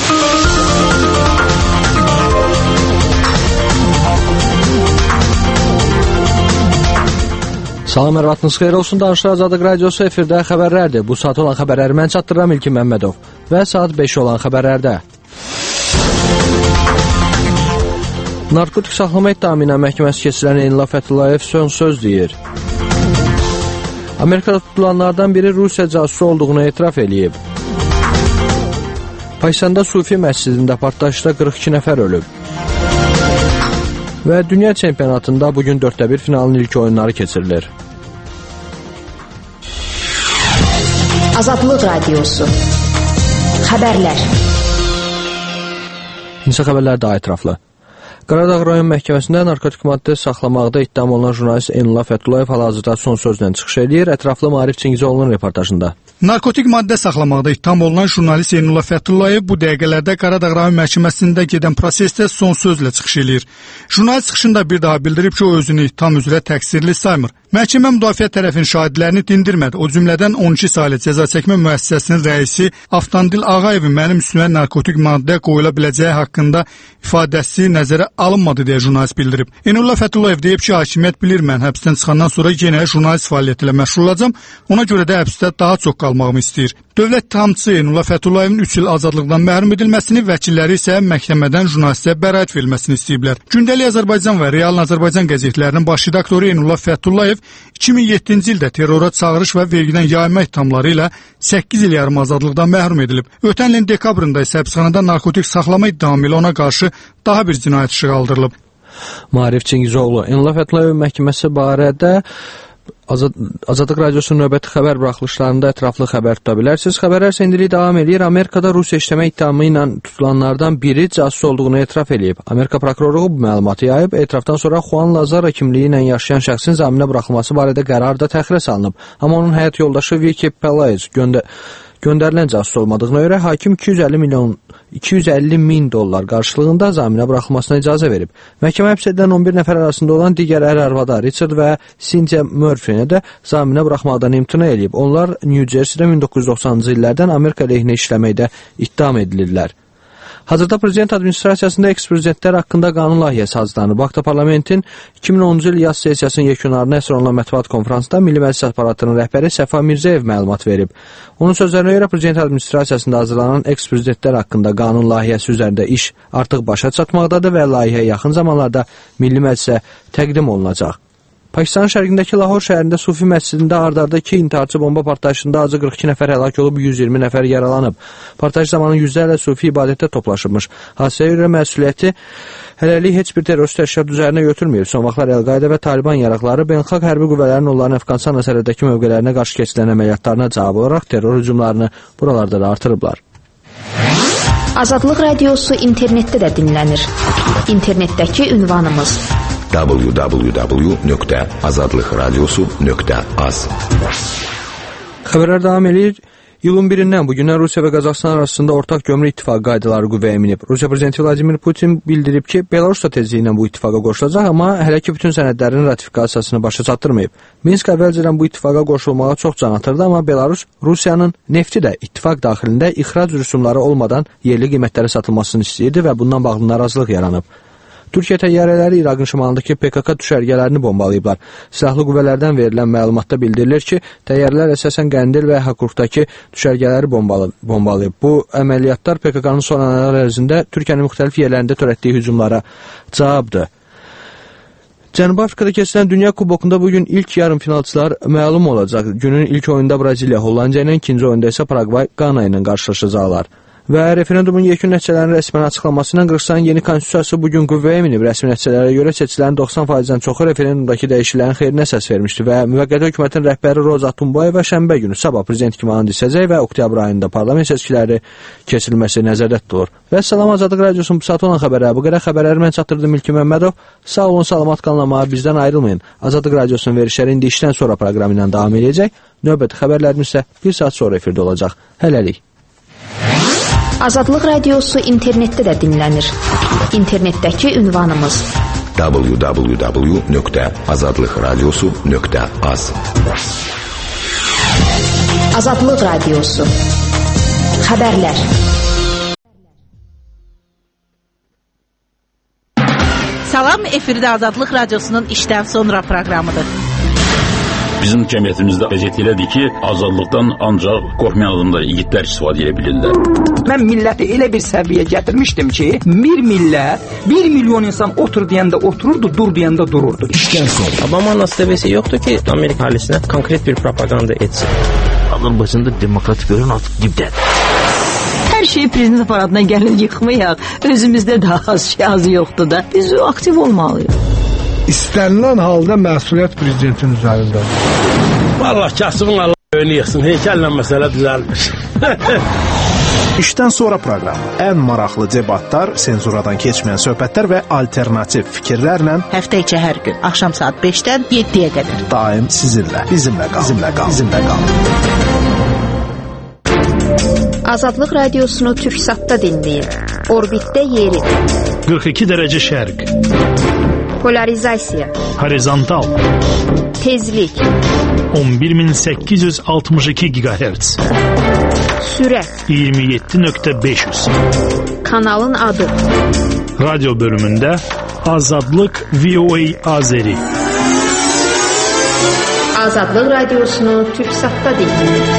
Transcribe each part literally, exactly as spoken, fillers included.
Salam, ərvatınız xeyir olsun. Danışıq Azadlıq Radiosu efirdə xəbərlərdir. Bu saat olan xəbərləri mən çatdırıram İlkin Məmmədov və saat beş olan xəbərlərdə. Narkotik saxlama ittihamı ilə məhkəməsi keçirilən Eynullah Fəthullayev son söz deyir. Amerikada tutulanlardan biri Rusiya casusu olduğunu etiraf eləyib. Pakistanda Sufi məscidində partlayışda qırx iki nəfər ölüb. Və dünya çempionatında bugün dörddə bir finalın ilk oyunları keçirilir. Azadlıq Radiosu Xəbərlər. İnsə xəbərlər daha ətraflı. Qaradağ rayon məhkəməsində narkotik maddə saxlamaqda ittiham olunan jurnalist Eynullah Fəthullayev hal-hazırda son sözlə çıxış edir. Ətraflı Maarif Çingizoğlu'nun reportajında. Narkotik maddə saxlamaqda ittiham olunan jurnalist Eynullah Fəthullayev bu dəqiqələrdə Qaradağ rayon məhkəməsində gedən prosesdə son sözlə çıxış edir. Jurnalist çıxışında bir daha bildirib ki, o özünü ittiham üzrə təqsirli saymır. Məhkəmə müdafiə tərəfin şahidlərini dindirmədi. O cümlədən on iki saylı cəza çəkmə müəssisəsinin rəisi Avtandil Ağayevin mənim üstümə narkotik maddə qoyula biləcəyi haqqında ifadəsi nəzərə alınmadı deyə jurnalist bildirib. Eynullah Fəthullayev deyib ki, hakimiyyət bilir, mən həbsdən çıxandan sonra yenə jurnalist fəaliyyəti ilə məşğul olacağam. Ona görə də həbsdə daha çox qalmağımı istəyir. Dövlət ittihamçısı Eynullah Fətullayevin üç il azadlıqdan məhrum edilməsini, vəkilləri isə məhkəmədən jurnalistə bəraət verilməsini istəyiblər. Gündəlik Azərbaycan və Realın Azərbaycan qəzetlərinin baş redaktoru Eynullah Fəthullayev iki min yeddinci ildə terrora çağırış və vergidən yayma ittihamları ilə səkkiz il yarım azadlıqdan məhrum edilib. Ötən ilin dekabrında isə həbsxanada narkotik saxlama ittihamı ilə ona qarşı daha bir cinayət işi qaldırılıb. Maarif Çingizoğlu, Eynullah Fətullayevin məhkəməsi barədə Azad, Azadlıq Radiosunun növbəti xəbər buraxılışlarında ətraflı xəbər tuta bilərsiniz. Xəbərlər səndiliyi davam edir. Amerikada Rusiya işləmə ittihamı ilə tutulanlardan biri casus olduğunu etiraf eləyib. Amerika prokurorluğu bu məlumatı yayıb. Etirafdan sonra Juan Lazaro kimliyi ilə yaşayan şəxsin zaminə buraxılması barədə qərar da təxirə salınıb. Amma onun həyat yoldaşı Vicky Pelaez göndə göndərilən casus olmadığına görə hakim iki yüz əlli milyon iki yüz əlli min dollar qarşılığında zaminə buraxılmasına icazə verib. Məhkəmə həbs edilən on bir nəfər arasında olan digər ər-arvada Richard və Cynthia Murphy-ni də zaminə buraxmaqdan imtina edib. Onlar New Jersey-də min doqquz yüz doxsanıncı illərdən Amerika əleyhinə işləməkdə ittiham edilirlər. Hazırda prezident administrasiyasında eks-prezidentlər haqqında qanun layihəsi hazırlanır. Bu haqda parlamentin iki min onuncu il yaz sessiyasının yekunlarına əsr olunan mətbuat konfransında Milli Məclis Aparatının rəhbəri Səfa Mirzəyev məlumat verib. Onun sözlərinə görə prezident administrasiyasında hazırlanan eks-prezidentlər haqqında qanun layihəsi üzərində iş artıq başa çatmaqdadır və layihə yaxın zamanlarda Milli Məclisə təqdim olunacaq. Pakistanın şərqindəki Lahor şəhərində Sufi məscidində ard-arda iki intiharçı bomba partlayışında azı qırx iki nəfər həlak olub, yüz iyirmi nəfər yaralanıb. Partlayış zamanı yüzlərlə Sufi ibadətdə toplaşılmış. Hadisəyə görə məsuliyyəti hələlik heç bir terrorist təşkilat üzərinə götürməyib. Son vaxtlar Əl-Qayda və Taliban yaraqları beynəlxalq hərbi qüvvələrin onların Əfqanistan əsərlərdəki mövqelərinə qarşı keçirilən əməliyyatlarına cavab olaraq terror hücumlarını buralarda da artırıblar. Azadlıq Radiosu internetdə də dinlənir. İnternetdəki ünvanımız w w w nöqtə azadlıq radiosu nöqtə az. Xəbərlər davam edir. İyulun birindən bugündən Rusiya və Qazaxıstan arasında ortaq gömrük ittifaqı qaydaları qüvvəyə minib. Rusiya prezidenti Vladimir Putin bildirib ki, Belarus da tezliyi ilə bu ittifaqa qoşulacaq, amma hələ ki bütün sənədlərin ratifikasiyasını başa çatdırmayıb. Minsk əvvəlcədən bu ittifaqa qoşulmağa çox can atırdı, amma Belarus Rusiyanın nefti də ittifaq daxilində ixrac rüsumları olmadan yerli qiymətlərə satılmasını istəyirdi və bundan bağlı narazılıq yaranıb. Türkiyə təyyarələri İraqın şimalındakı P K K düşərgələrini bombalayıblar. Silahlı qüvvələrdən verilən məlumatda bildirilir ki, təyyarələr əsasən Qəndil və Hakurqdakı düşərgələri bombalayıb. Bu əməliyyatlar P K K-nın son aylar ərzində Türkiyənin müxtəlif yerlərində törətdiyi hücumlara cavabdır. Cənubi Afrikada keçirilən Dünya Kubokunda bugün ilk yarım finalçılar məlum olacaq. Günün ilk oyunda Braziliya Hollandiya ilə, ikinci oyunda isə Paragvay Qana ilə qarşılaşacaqlar. Və referendumun yekun nəticələrinin rəsmən açıqlanması ilə Qırğızstanın yeni konstitusiyası bugün qüvvəyə minib. Rəsmi nəticələrə görə seçilərin doxsan faizdən çoxu referendumdakı dəyişikliklərin xeyrinə səs vermişdi və müvəqqəti hökumətin rəhbəri Roza Atunbayeva şənbə günü sabah prezident kimi and içəcək və oktyabr ayında parlament seçkiləri keçirilməsi nəzərdə tutulur. Və salam, Azadlıq Radiosunun bu saat olan xəbərləri bu qədər. Xəbərləri mən çatdırdım İlkin Məmmədov. Sağ olun, salamat qalın, amma bizdən ayrılmayın. Azadlıq Radiosunun verişləri indi işdən sonra proqramı ilə davam edəcək. Növbəti xəbərlərimiz isə bir saat sonra efirdə olacaq. Hələlik. Azadlıq Radiosu internetdə də dinlənir. İnternetdəki ünvanımız w w w nöqtə azadlıq radiosu nöqtə az. Azadlıq Radiosu Xəbərlər. Salam, efirdə Azadlıq Radiosunun işdən sonra proqramıdır. Bizim cəmiyyətimizdə vəziyyət elədir ki, azadlıqdan ancaq qorxmayan adamlar, igidlər istifadə edə bilirlər. Mən milləti elə bir səviyyəyə gətirmişdim ki, bir millət, bir milyon insan otur deyəndə otururdu, dur deyəndə dururdu. İşdən sonra. Obama'nın asılbəsi yoxdur ki, Amerika halisinə konkret bir propaganda etsin. Azərbaycanda demokratik görün artıq dibdədir. Hər şeyi prezident aparatına gəlin yıxmayaq. Özümüzdə də az şey azı yoxdur da. Biz aktiv olmalıyıq. İstənilən halda məsuliyyət prezidentin üzərindədir. Vallahi kasımın Allah önü yıxsın. Heykəllə məsələ düzəlmiş. İşdən sonra proqramı. Ən maraqlı debatlar, senzuradan keçməyən söhbətlər və alternativ fikirlərlə həftə içi hər gün axşam saat beşdən yeddiyə qədər. Daim sizinlə, bizimlə qal, bizimlə qal, bizimlə qal. Azadlıq Radiosunu Türksatda dinləyin. Orbitdə yeri. qırx iki dərəcə şərq. Polarizasiya. Horizontal. Tezlik. on bir min səkkiz yüz altmış iki gigahertz. Sürət. iyirmi yeddi nöqtə beş yüz. Kanalın adı. Radyo bölümündə Azadlıq V O A Azeri. Azadlıq Radiosunu Türksatda dinləyin.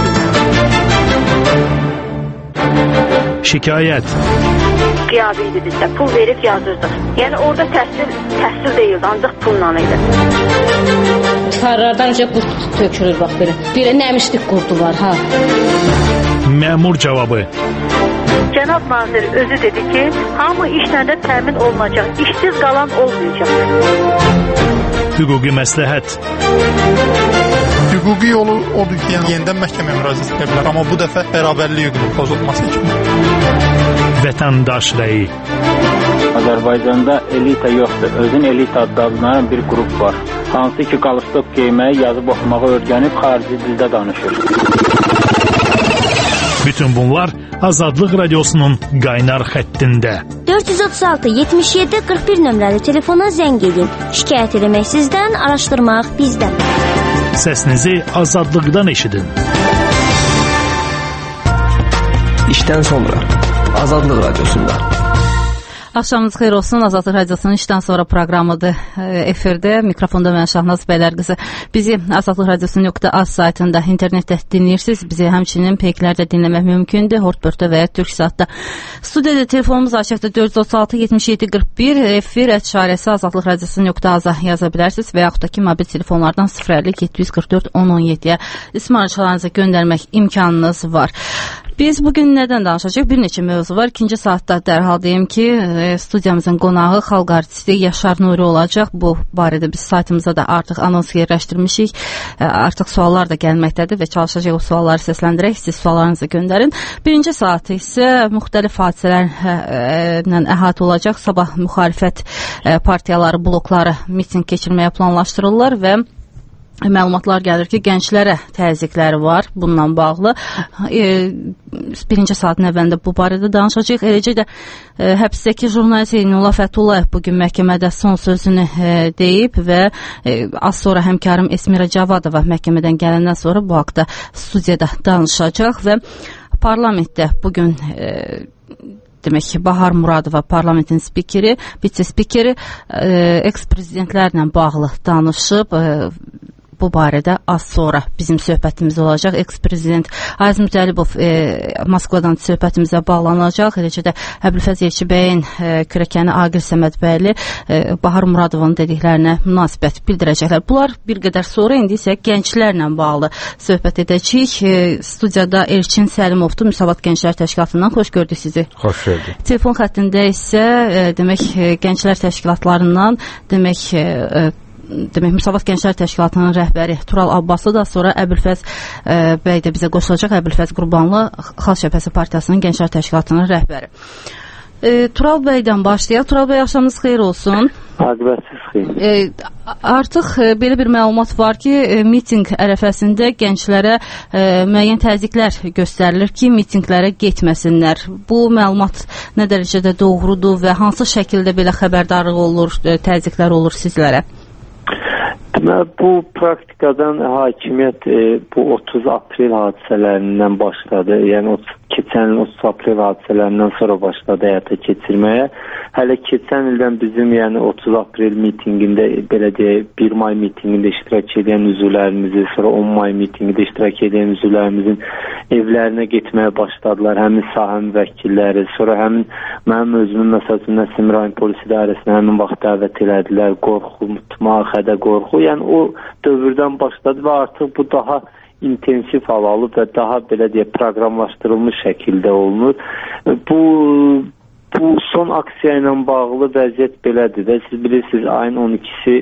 Şikayət. Qiyabi idi bizdə, pul verib yazırdıq. Yəni orada təhsil, təhsil deyildi, ancaq pulla idi. Karlardan önce qurt tökülür bax belə. Belə nəmişlik qurdu var ha. Məmur cavabı. Cənab nazir özü dedi ki, hamı işlə də təmin olunacaq, işsiz qalan olmayacaq. Hüquqi məsləhət. Hüquqi yolu odur ki, yəni yenidən məhkəməyə müraciət edə bilər, amma bu dəfə bərabərlik hüququnun pozulması kimi. Vətəndaş rəyi. Azərbaycanda elita yoxdur. Özün elita adlanan bir qrup var. Hansı ki, qalstok geyməyi, yazıb oxumağı öyrənib xarici dildə danışır. Bütün bunlar Azadlıq Radiosunun qaynar xəttində. dörd yüz otuz altı yetmiş yeddi qırx bir nömrəli telefona zəng edin. Şikayət eləmək sizdən, araşdırmaq bizdən. Səsinizi azadlıqdan eşidin. İşdən sonra Azadlıq Radiosunda. Axşamınız xeyir olsun. Azadlıq Radiosunun işdən sonra proqramıdır efirdə. Mikrofonda mən Şahnaz Bəylər qızı. Bizi Azadlıq Radiosu nöqtə az saytında internetdə dinləyirsiniz. Bizi həmçinin peyklərdə dinləmək mümkündür. Hortbörtdə və ya Türksatda. Studiyada telefonumuz açıqdır dörd yüz otuz altı yetmiş yeddi qırx bir. Efir əşarəsi Azadlıq Radiosu nöqtə aza yaza bilərsiniz və yaxud da ki mobil telefonlardan sıfır əlli yeddi yüz qırx dörd on on yeddiyə ismarçalarınızı göndərmək imkanınız var. Biz bugün nədən danışacaq? Bir neçə mövzu var. İkinci saatda dərhal deyim ki, studiyamızın qonağı xalq artisti Yaşar Nuri olacaq. Bu barədə biz saytımıza da artıq anons yerləşdirmişik. Artıq suallar da gəlməkdədir və çalışacaq o sualları səsləndirək. Siz suallarınızı göndərin. Birinci saatı isə müxtəlif hadisələrlə əhatə olacaq. Sabah müxalifət partiyaları, blokları miting keçirməyə planlaşdırırlar və məlumatlar gəlir ki, gənclərə təzyiqləri var bununla bağlı. E, birinci saatin əvvəlində bu barədə danışacaq. Eləcə də e, həbsdəki jurnalist Zeynullah Fəthullayev bugün məhkəmədə son sözünü e, deyib və e, az sonra həmkarım Esmira Cavadova məhkəmədən gələndən sonra bu haqda studiyada danışacaq və parlamentdə bugün e, demək ki, Bahar Muradova parlamentin spikeri, vitse-spikeri e, eks-prezidentlərlə bağlı danışıb. E, Bu barədə az sonra bizim söhbətimiz olacaq. Eks-prezident Aziz Mütəllibov e, Moskvadan söhbətimizə bağlanacaq. Eləcə də Əbülfəz Elçibəyin e, kürəkəni Aqil Səmədbəyli e, Bahar Muradovanın dediklərinə münasibət bildirəcəklər. Bunlar bir qədər sonra, indi isə gənclərlə bağlı söhbət edəcəyik. E, studiyada Elçin Səlimovdur, Müsavat Gənclər Təşkilatından. Xoş gördük sizi. Xoş gördük. Telefon xəttində isə e, demək e, Gənclər Təşkilatlarından demək e, demək Müsavat Gənclər Təşkilatının rəhbəri Tural Abbaslı da sonra Əbülfəz e, bəy də bizə qoşulacaq. Əbülfəz Qurbanlı Xalq Cəbhəsi Partiyasının Gənclər Təşkilatının rəhbəri. E, Tural bəydən başlayaq. Tural bəy, axşamınız xeyir olsun. Aqibətsiz xeyir. E, artıq e, belə bir məlumat var ki, e, miting ərəfəsində gənclərə e, müəyyən təzyiqlər göstərilir ki, mitinglərə getməsinlər. Bu məlumat nə dərəcədə doğrudur və hansı şəkildə belə xəbərdarlıq olur, e, təzyiqlər olur sizlərə? Bu praktikadan hakimiyyət e, bu otuz aprel hadisələrindən başladı. Yəni keçən il otuz aprel hadisələrindən sonra başladı həyata keçirməyə. Hələ keçən ildən bizim yəni otuz aprel mitinqində, belə deyək, bir may mitinqində iştirak edən üzvlərimizi, sonra on may mitinqində iştirak edən üzvlərimizin evlərinə getməyə başladılar. Həmin sahə müvəkkilləri, sonra həmin mənim özümün məsələn Nəsim rayon polis idarəsinə həmin vaxt dəvət elədilər. Qorxu, mutma, xədə qorxu. Yəni o dövrdən başladı və artıq bu daha intensiv hal alıb və daha belə deyək proqramlaşdırılmış şəkildə olunur. Bu Bu son aksiya ilə bağlı vəziyyət belədir və siz bilirsiniz ayın on ikisi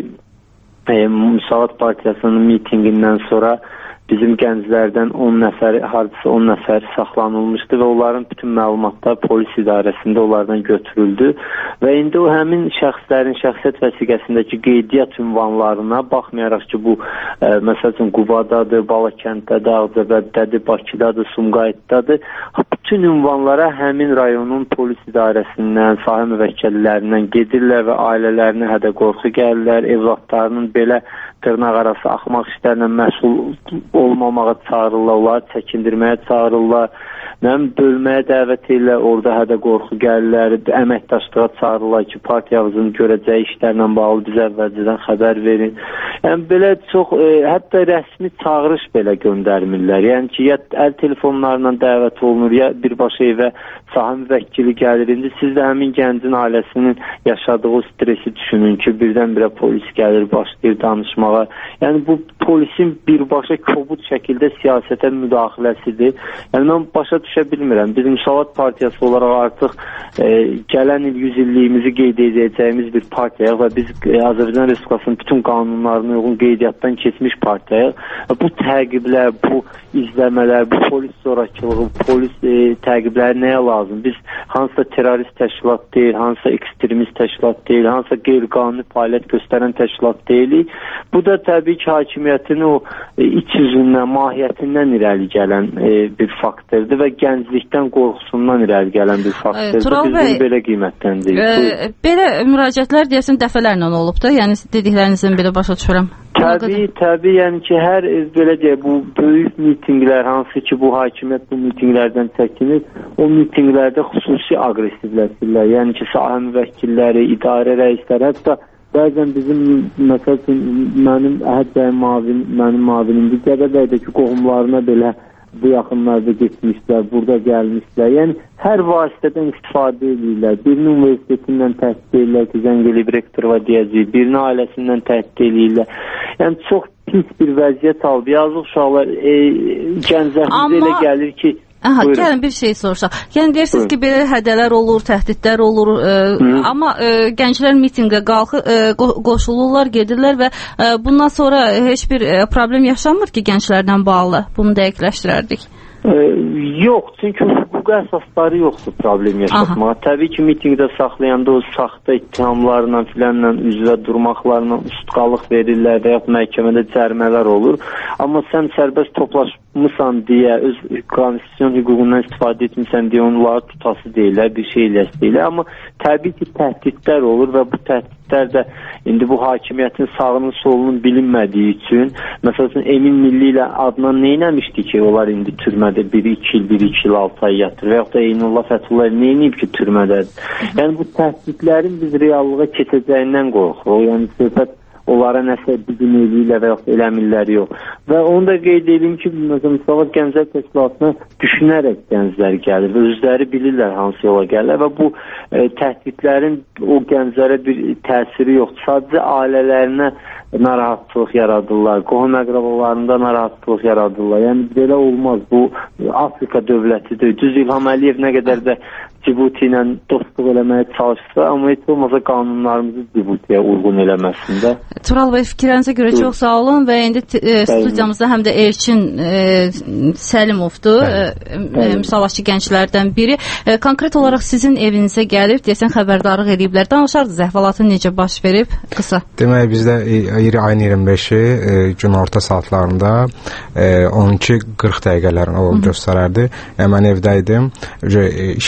e, Müsavat Partiyasının mitinqindən sonra bizim gənclərdən on nəfər, hardasa on nəfər saxlanılmışdı və onların bütün məlumatlar polis idarəsində onlardan götürüldü və indi o həmin şəxslərin şəxsiyyət vəsiqəsindəki qeydiyyat ünvanlarına baxmayaraq ki, bu e, məsələn Qubadadır, Balakənddə, Ağcabəddədir, Bakıdadır, Sumqayıtdadır, bütün ünvanlara həmin rayonun polis idarəsindən, sahə müvəkkillərindən gedirlər və ailələrinə hədə qorxu gəlirlər, evlatlarının belə dırnaq arası axmaq işlərlə məsul olmamağa çağırırlar, onları çəkindirməyə çağırırlar, nəm bölməyə dəvət edirlər, orada hədə qorxu gəlirlər, əməkdaşlığa çağırırlar ki, partiyamızın görəcəyi işlərlə bağlı bizə əvvəlcədən xəbər verin. Yəni belə çox, e, hətta rəsmi çağırış belə göndərmirlər. Yəni ki, ya əl telefonlarla dəvət olunur, ya birbaşa evə sahə müvəkkili gəlir. İndi siz də həmin gəncin ailəsinin yaşadığı stresi düşünün ki, birdən-birə polis gəlir, başlayır danışmağa. Yəni bu polisin birbaşa kobud şəkildə siyasətə müdaxiləsidir. Yəni mən başa düşə bilmirəm. Biz Müsavat Partiyası olaraq artıq e, gələn il yüz illiyimizi qeyd edəcəyimiz bir partiyayıq və biz e, Azərbaycan Respublikasının bütün qanunlarına uyğun qeydiyyatdan keçmiş partiyayıq. Bu təqiblər, bu izləmələr, bu polis zorakılığı, polis e, təqibləri nəyə lazım? Biz hansısa terrorist təşkilat deyil, hansısa ekstremist təşkilat deyil, hansısa qeyri-qanuni fəaliyyət göstərən təşkilat deyilik. Bu da təbii ki, hakimiyyətin o e, iç yüzündən, mahiyyətindən irəli gələn e, bir faktordur və gənclikdən qorxusundan irəli gələn bir faktordur. Tural Biz bəy, bunu belə qiymətləndiririk. E, belə müraciətlər deyəsən dəfələrlə olub da, yəni dediklərinizdən belə başa düşürəm. Təbii, təbii, yəni ki, hər belə deyək, bu böyük mitinqlər, hansı ki, bu hakimiyyət bu mitinqlərdən çəkinir, o mitinqlərdə xüsusi aqressivləşirlər. Yəni ki, sahə müvəkkilləri, idarə rəisləri, hətta bəzən bizim, məsələn, mənim Əhəd bəy mavin, mənim mavinimdir, Gədəbəydəki qohumlarına belə bu yaxınlarda getmişlər, burada gəlmişlər. Yəni, hər vasitədən istifadə edirlər. Birini universitetindən təhdid edirlər ki, zəng eləyib rektorova deyəcək, birini ailəsindən təhdid edirlər. Yəni, çox pis bir vəziyyət aldı. Yazıq uşaqlar, e, gənclərimizə elə gəlir ki, Aha, gəlin bir şey soruşaq. Yəni deyirsiniz ki, belə hədələr olur, təhdidlər olur, e, amma e, gənclər mitinqə qalxı e, qoşulurlar, gedirlər və e, bundan sonra heç bir e, problem yaşanmır ki, gənclərdən bağlı. Bunu dəqiqləşdirərdik. E, yox, çünki hüquqi əsasları yoxdur problem yaşatmağa. Təbii ki, mitinqdə saxlayanda o saxta ittihamlarla filanla üzrə durmaqlarla ustaqlıq verirlər və yaxud məhkəmədə cərimələr olur. Amma sən sərbəst toplaşmısan deyə, öz konstitusiyon hüququndan istifadə etmirsən deyə onları tutası deyirlər, bir şey eləsdirlər. Amma təbii ki, təhdidlər olur və bu təhdidlər də indi bu hakimiyyətin sağının solunun bilinmədiyi üçün, məsələn, Emin Milli ilə Adnan neynəmişdi ki, onlar indi türmədə bir iki il, bir iki il altı ay yatır və yaxud da Eynullah Fəthullah neynəyib ki, türmədədir. Yəni bu təhdidlərin biz reallığa keçəcəyindən qorxuruq. Yəni söhbət onlara nəsə bizim eliyle və yaxud eləmirlər yox. Və onu da qeyd edeyim ki, məsələn, Müsavat Gənclər Təşkilatına düşünərək gənclər gəlir və özləri bilirlər hansı yola gəlirlər və bu e, təhdidlərin o gənclərə bir təsiri yoxdur. Sadəcə ailələrinə narahatlıq yaradırlar, qohum əqrabalarında narahatlıq yaradırlar. Yəni belə olmaz. Bu Afrika dövlətidir. Düz İlham Əliyev nə qədər də Cibuti ilə dostluq eləməyə çalışsa, amma heç olmasa qanunlarımızı Cibutiyə uyğun eləməsində. Tural bəy, fikirlərinizə görə çox sağ olun və indi e, studiyamızda həm də Elçin e, Səlimovdur, e, müsavatçı gənclərdən biri. E, konkret olaraq sizin evinizə gəlib, deyəsən xəbərdarlıq ediblər. Danışardınız, əhvalatı necə baş verib? Qısa. Demək, bizdə ayın iyirmi beşi e, gün orta saatlarında e, on iki qırx dəqiqələrin o göstərərdi. E, mən evdə idim. İşi ikinci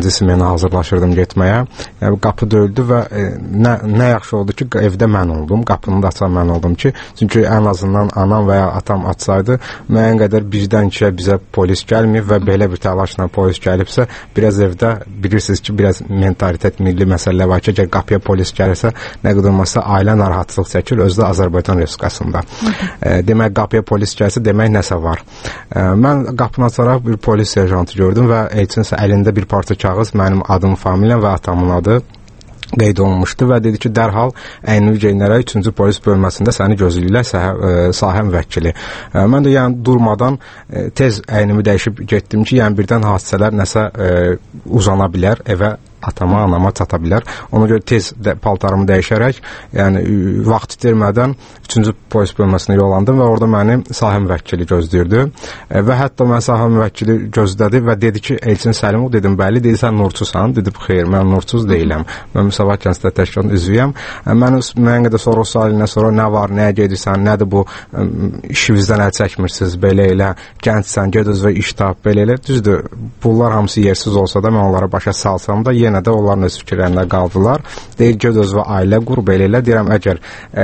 ikinci smena hazırlaşırdım getməyə. Yəni qapı döyüldü və e, nə nə yaxşı oldu ki, evdə mən oldum. Qapını da açan mən oldum ki, çünki ən azından anam və ya atam açsaydı, müəyyən qədər birdən ikiyə bizə polis gəlməyib və belə bir təlaşla polis gəlibsə, biraz evdə bilirsiniz ki, biraz mentalitet, milli məsələ var ki, əgər qapıya polis gəlirsə, nə qədər olmasa ailə narahatlıq çəkir, özü də Azərbaycan Respublikasında. E, demək qapıya polis gəlsə, demək nəsə var. E, mən qapını açaraq bir polis serjantı gördüm və Elçinsə əlində bir parça kağız, mənim adım, familiyam və atamın adı qeyd olunmuşdu və dedi ki, dərhal əynivi geyinərək üçüncü polis bölməsində səni gözləyirlər sahə, sahə müvəkkili. E, mən də yəni durmadan e, tez əynimi dəyişib getdim ki, yəni birdən hadisələr nəsə e, uzana bilər, evə atama, anama çata bilər. Ona görə tez də paltarımı dəyişərək, yəni vaxt itirmədən üçüncü polis bölməsinə yollandım və orada məni sahə müvəkkili gözləyirdi. E, və hətta mən sahə müvəkkili gözlədi və dedi ki, Elçin Səlimov, dedim, bəli, dedi, sən nurçusan, dedim, xeyr, mən nurçuz deyiləm. Mən Müsavat Gənclər Təşkilatının üzvüyəm. E, mən müəyyən qədər soru-sualindən sonra nə var, nəyə gedirsən, nədir bu, ə, işinizdən əl çəkmirsiniz, belə elə, gəncsən, ged özünə iş tap, belə elə. Düzdür, bunlar hamısı yersiz olsa da mən onlara başa salsam da, yenə də onların öz fikirlərində qaldılar. Deyir, göz özü ailə qur, belə elə. Deyirəm, əgər e,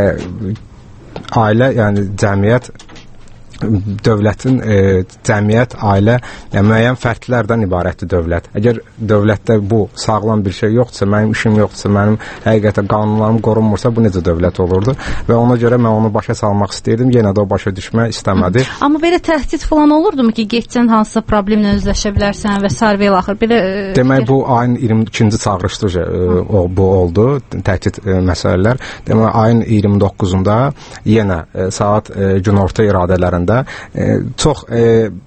ailə, yəni cəmiyyət, dövlətin, e, cəmiyyət, ailə, yəni müəyyən fərdlərdən ibarətdir dövlət. Əgər dövlətdə bu sağlam bir şey yoxdursa, mənim işim yoxdursa, mənim həqiqətən qanunlarım qorunmursa, bu necə dövlət olurdu? Və ona görə mən onu başa salmaq istəyirdim, yenə də o başa düşmək istəmədi. Amma belə təhdid falan olurdu mu ki, getsən hansısa problemlə üzləşə bilərsən və sair və axır belə e, demək bu ayın iyirmi ikinci çağırışdır e, o bu oldu, təhdid e, məsələlər. Demək ayın iyirmi doqquzunda yenə e, saat e, günorta iradələrində E, çox e,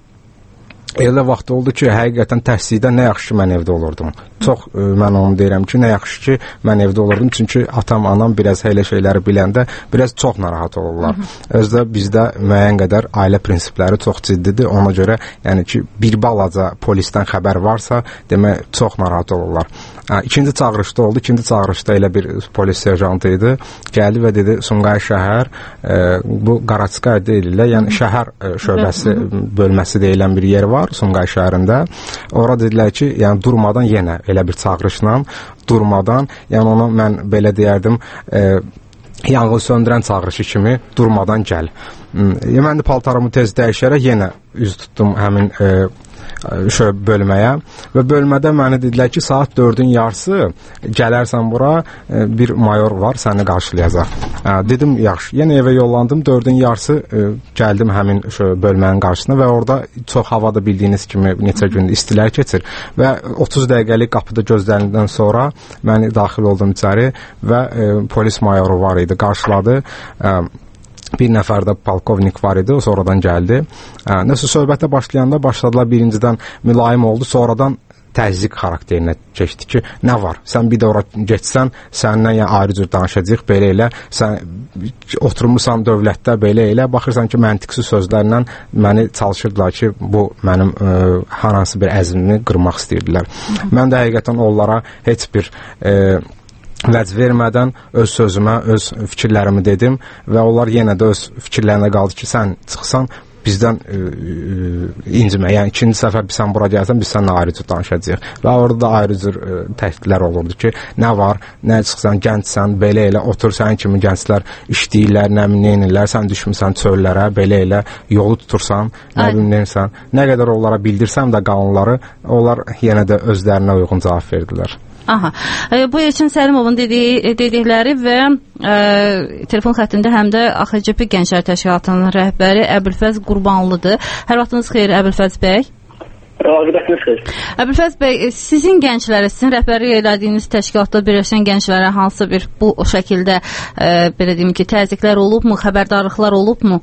elə vaxt oldu ki, həqiqətən təhsildə nə yaxşı ki, mən evdə olurdum. Çox e, mən onu deyirəm ki, nə yaxşı ki, mən evdə olurdum. Çünki atam, anam biraz elə şeyləri biləndə biraz çox narahat olurlar. Özdə bizdə müəyyən qədər ailə prinsipləri çox ciddidir. Ona görə, yəni ki, bir balaca polisdən xəbər varsa, demək, çox narahat olurlar. Ha, ikinci çağırışda oldu. İkinci çağırışda elə bir polis serjantı idi. Gəldi və dedi, Sumqayıt şəhər, e, bu Qaraçkay deyirlər, yəni şəhər e, şöbəsi, bölməsi deyilən bir yer var Sumqayıt şəhərində. Ora dedilər ki, yəni durmadan yenə elə bir çağırışla, durmadan, yəni ona mən belə deyərdim, e, yanğın söndürən çağırışı kimi durmadan gəl. E, mən də paltarımı tez dəyişərək yenə üz tutdum həmin e, şöyle bölməyə və bölmədə mənə dedilər ki, saat dördün yarısı gələrsən bura, bir mayor var, səni qarşılayacaq. Dedim, yaxşı. Yenə evə yollandım, dördün yarısı gəldim həmin şöyle bölmənin qarşısına və orada çox havada bildiyiniz kimi neçə gündür istilər keçir və otuz dəqiqəlik qapıda gözlərindən sonra məni daxil oldum içəri və e, polis mayoru var idi, qarşıladı. E, Bir nəfər də polkovnik var idi, o sonradan gəldi. Nəsə söhbətə başlayanda başladılar, birincidən mülayim oldu, sonradan təzyiq xarakterinə keçdi ki, nə var? Sən bir də ora geçsən, səndən yəni ayrı cür danışacaq, belə elə, sən oturmuşsan dövlətdə, belə elə, baxırsan ki, məntiqsiz sözlərlə məni çalışırdılar ki, bu mənim ə, hər hansı bir əzmimi qırmaq istəyirdilər. Mən də həqiqətən onlara heç bir ə, vəz vermədən öz sözümə, öz fikirlərimi dedim və onlar yenə də öz fikirlərinə qaldı ki, sən çıxsan bizdən e, e, incimə, yəni ikinci səfər sən bura gəlsən, biz səninlə ayrı cür danışacağıq. Və orada da ayrı cür e, təhdidlər olurdu ki, nə var, nə çıxsan, gəncsən, belə elə, otur sənin kimi gənclər işləyirlər, nə minirlər, sən düşmüsən çöllərə, belə elə, yolu tutursan, nə bilmirsən, nə qədər onlara bildirsəm də qanunları, onlar yenə də özlərinə uyğun cavab verdilər. Aha. E, bu Elçin Səlimovun dediyi, dedikləri və e, telefon xəttində həm də A X C P Gənclər Təşkilatının rəhbəri Əbülfəz Qurbanlıdır. Hər vaxtınız xeyir, Əbülfəz bəy. Aqibətiniz xeyir. Əbülfəz bəy, sizin gənclərə, sizin rəhbərlik elədiyiniz təşkilatda birləşən gənclərə hansı bir bu o şəkildə e, belə deyim ki, təzyiqlər olubmu, xəbərdarlıqlar olubmu?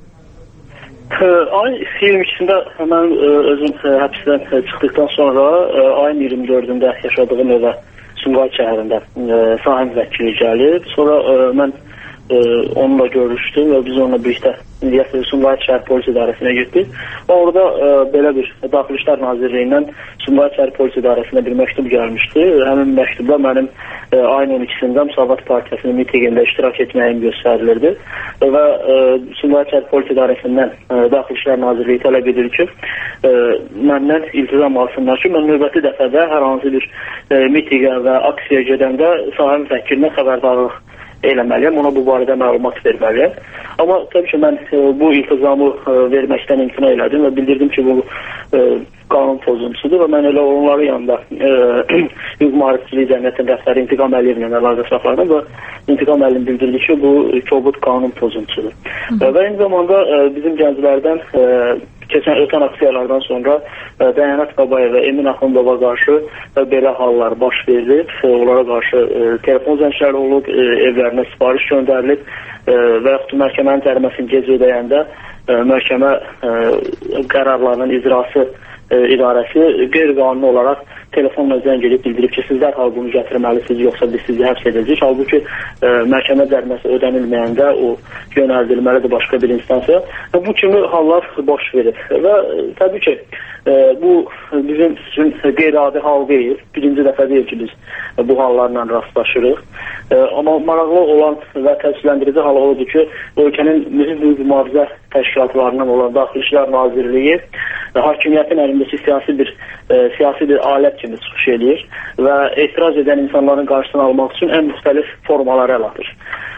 Ayın iyirmi ikisində mən özüm həbsdən çıxdıqdan sonra ayın iyirmi dördündə yaşadığım evə Sumqayıt şəhərində sahə müvəkkili gəlib. Sonra mən onunla görüşdüm və biz onunla birlikdə Sumqayıt şəhər polis idarəsinə getdik. Orada ə, belə bir Daxili İşlər Nazirliyindən Sumqayıt şəhər polis idarəsinə bir məktub gəlmişdi. Həmin məktubda mənim ə, ayın on ikisində Müsavat Partiyasının mitingində iştirak etməyim göstərilirdi və ə, Sumqayıt şəhər polis idarəsindən ə, Daxili İşlər Nazirliyi tələb edir ki, ə, məndən iltizam alsınlar ki, mən növbəti dəfədə hər hansı bir ə, mitingə və aksiyaya gedəndə sahə müvəkkilinə xəbərdarlıq eləməliyəm, ona bu barədə məlumat verməliyəm. Amma təbii ki, mən e, bu iltizamı e, verməkdən imtina elədim və bildirdim ki, bu e, qanun pozuntusudur və mən elə onların yanında hüquq mühafizəçiliyi cəmiyyətinin rəhbəri İntiqam Əliyevlə əlaqə saxladım və İntiqam Əliyev bildirdi ki, bu kobud qanun pozuntusudur. E, və eyni zamanda e, bizim gənclərdən e, keçən ötən aksiyalardan sonra e, Dəyanət Qabayev və Emin Axundova qarşı e, belə hallar baş verilib. E, onlara qarşı e, telefon zəngləri olub, e, evlərinə sifariş göndərilib e, və yaxud məhkəmənin cəriməsini gec ödəyəndə e, məhkəmə e, qərarlarının icrası e, idarəsi qeyri-qanuni olaraq telefonla zəng edib bildirib ki, siz dərhal bunu gətirməlisiniz, yoxsa biz sizi həbs edəcəyik. Halbuki e, məhkəmə cəriməsi ödənilməyəndə o yönəldilməlidir başqa bir instansiyaya. E, bu kimi hallar baş verir və e, təbii ki, e, bu bizim üçün qeyri-adi hal deyil. Birinci dəfə deyil ki, biz e, bu hallarla rastlaşırıq. E, amma maraqlı olan və təəssüfləndirici hal odur ki, ölkənin mühüm hüquq mühafizə təşkilatlarından olan Daxili İşlər Nazirliyi e, hakimiyyətin əlindəki siyasi bir e, siyasi bir alət kimi çıxış edir və etiraz edən insanların qarşısını almaq üçün ən müxtəlif formaları əl atır.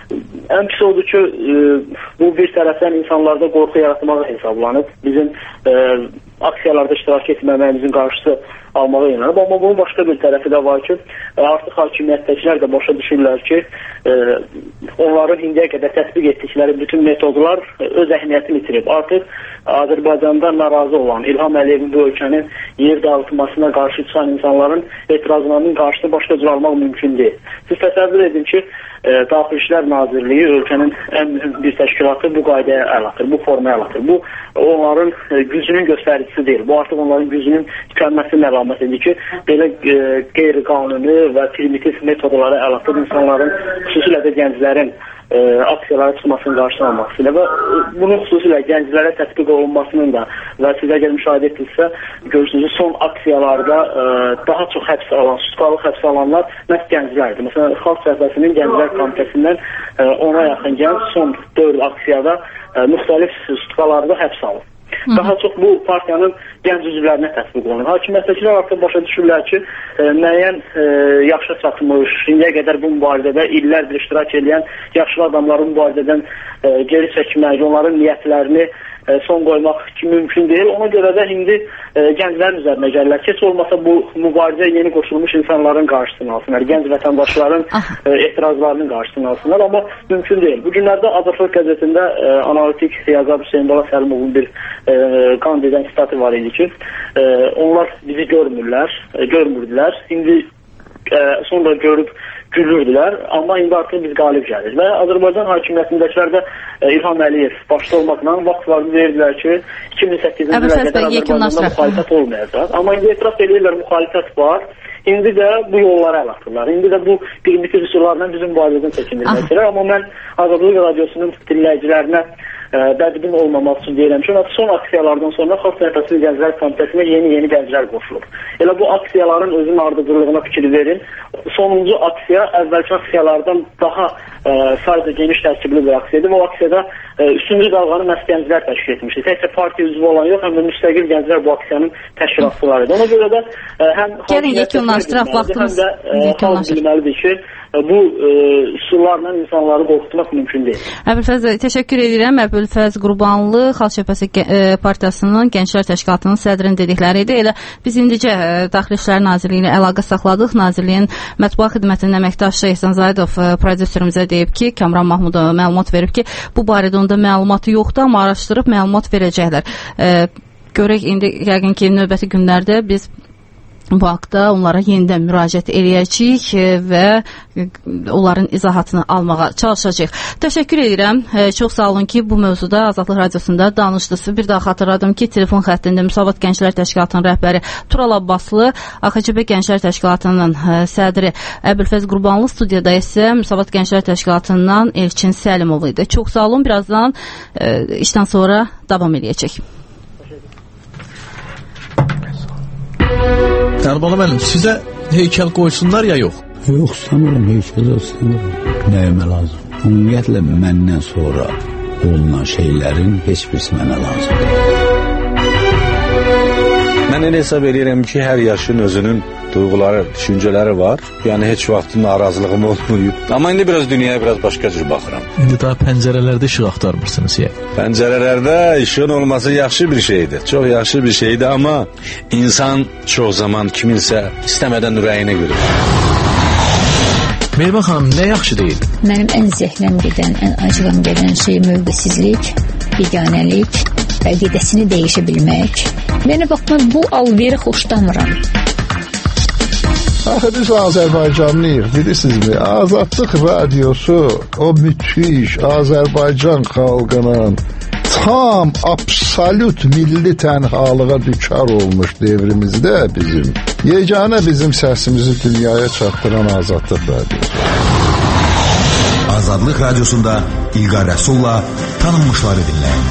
Ən pis odur ki, e, bu bir tərəfdən insanlarda qorxu yaratmağa hesablanıb. Bizim e, aksiyalarda iştirak etməməyimizin qarşısı almağa yönəlib. Amma bunun başqa bir tərəfi də var ki, artıq hakimiyyətdəkilər də başa düşürlər ki, e, onların indiyə qədər tətbiq etdikləri bütün metodlar öz əhəmiyyətini itirib. Artıq Azərbaycanda narazı olan, İlham Əliyevin bu ölkənin yer dağıtmasına qarşı çıxan insanların etirazlarının qarşısını başqa cür almaq mümkün deyil. Siz təsəvvür edin ki, e, Daxili İşlər Nazirliyi ölkənin ən mühüm bir təşkilatı bu qaydaya əl atır, bu formaya əl atır. Bu onların e, gücünün göstəricisi deyil. Bu artıq onların gücünün tükənməsinin əlamətidir ki, belə e, qeyri-qanuni və primitiv metodlara əl atır insanların, xüsusilə də gənclərin e, aksiyalara çıxmasının qarşısını almasıyla və e, bunun xüsusilə gənclərə tətbiq olunmasının da və siz əgər müşahidə etdinizsə, görürsünüz son aksiyalarda e, daha çox həbs alan, tutqalıq həbs alanlar məhz gənclərdir. Məsələn, Xalq Cəbhəsinin Gənclər Komitəsindən e, ona yaxın gənc son dörd aksiyada e, müxtəlif tutqalarda həbs alıb. Daha çox bu partiyanın gənc üzvlərinə tətbiq olunur. Hakimiyyətdəkilər artıq başa düşürlər ki, e, müəyyən e, yaşa çatmış, indiyə qədər bu mübarizədə illərdir iştirak edən yaşlı adamların mübarizədən e, geri çəkmək, onların niyyətlərini e, son qoymaq ki, mümkün deyil. Ona görə də indi e, gənclərin üzərinə gəlirlər. Keç olmasa bu mübarizəyə yeni qoşulmuş insanların qarşısını alsınlar, gənc vətəndaşların e, etirazlarının qarşısını alsınlar, amma mümkün deyil. Bu günlərdə Azərbaycan qəzetində e, analitik yazar Hüseyn Bala Səlimovun bir e, qan edən statı var idi ki, e, onlar bizi görmürlər, e, görmürdülər. İndi e, sonra görüb gülürdülər, amma indi artıq biz qalib gəlir. Və Azərbaycan hakimiyyətindəkilər də e, İlham Əliyev başda olmaqla vaxtlarını verdilər ki, iki min səkkizinci ildə qədər Azərbaycanda müxalifət olmayacaq. Amma indi etiraf edirlər, müxalifət var. İndi də bu yollara əl atırlar. İndi də bu primitiv üsullarla bizim mübarizədən çəkindirməkdir. Amma mən Azadlıq Radiosunun dinləyicilərinə bədbin olmamaq üçün deyirəm ki, son aksiyalardan sonra Xalq Cəbhəsinin Gənclər Komitəsinə yeni-yeni gənclər qoşulub. Elə bu aksiyaların özünün ardıcıllığına fikir verin. Sonuncu aksiya əvvəlki aksiyalardan daha e, sayda geniş tərkibli bir aksiyadır. O aksiyada e, üçüncü dalğanı məhz gənclər təşkil etmişdi. Təkcə partiya üzvü olan yox, həm də müstəqil gənclər bu aksiyanın təşkilatçıları idi. Ona görə də e, həm Gəlin yekunlaşdıraq vaxtımız yekunlaşır. Bilməlidir ki, bu e, üsullarla insanları qorxutmaq mümkün deyil. Əbülfəz, təşəkkür edirəm. Əbülfəz Qurbanlı, Xalq Cəbhəsi Partiyasının Gənclər Təşkilatının sədrinin dedikləri idi. Elə biz indicə Daxili İşlər Nazirliyi ilə əlaqə saxladıq. Nazirliyin mətbuat xidmətinin əməkdaşı Ehsan Zayedov prodüserimizə deyib ki, Kamran Mahmudova məlumat verib ki, bu barədə onda məlumatı yoxdur, amma araşdırıb məlumat verəcəklər. E, görək indi yəqin ki, növbəti günlərdə biz bu haqda onlara yenidən müraciət eləyəcəyik və onların izahatını almağa çalışacağıq. Təşəkkür edirəm. Çox sağ olun ki, bu mövzuda Azadlıq Radiosunda danışdınız. Bir daha xatırladım ki, telefon xəttində Müsavat Gənclər Təşkilatının rəhbəri Tural Abbaslı, A X C B Gənclər Təşkilatının sədri Əbülfəz Qurbanlı, studiyada isə Müsavat Gənclər Təşkilatından Elçin Səlimov idi. Çox sağ olun. Birazdan işdən sonra davam edəcək. Əlbəttə müəllim, sizə heykəl qoysunlar ya yox? Yox, istəmirəm heykəl istəmirəm. Nəyimə lazım? Ümumiyyətlə məndən sonra olunan şeylərin heç birisi mənə lazımdır. Mən elə hesab edirəm ki, hər yaşın özünün duyğuları, düşüncələri var. Yəni heç vaxt narazılığım olmayıb. Amma indi biraz dünyaya biraz başqa cür baxıram. İndi daha pəncərələrdə işıq axtarmırsınız ya. Pəncərələrdə işığın olması yaxşı bir şeydir. Çox yaxşı bir şeydir, amma insan çox zaman kiminsə istəmədən ürəyinə görür. Meyvə xanım, nə yaxşı deyil? Mənim ən zəhləm gedən, ən acılım gedən şey mövqesizlik, yeganəlik, əqidəsini dəyişə bilmək. Mənə bax, mən bu alveri xoşlamıram. Axı biz Azərbaycanlıyıq, bilirsinizmi? Azadlıq Radiosu o müthiş Azərbaycan xalqının tam absolut milli tənhalığa düçar olmuş devrimizdə bizim yeganə bizim səsimizi dünyaya çatdıran Azadlıq Radiosu. Azadlıq Radiosunda İlqar Rəsulla tanınmışları dinləyin.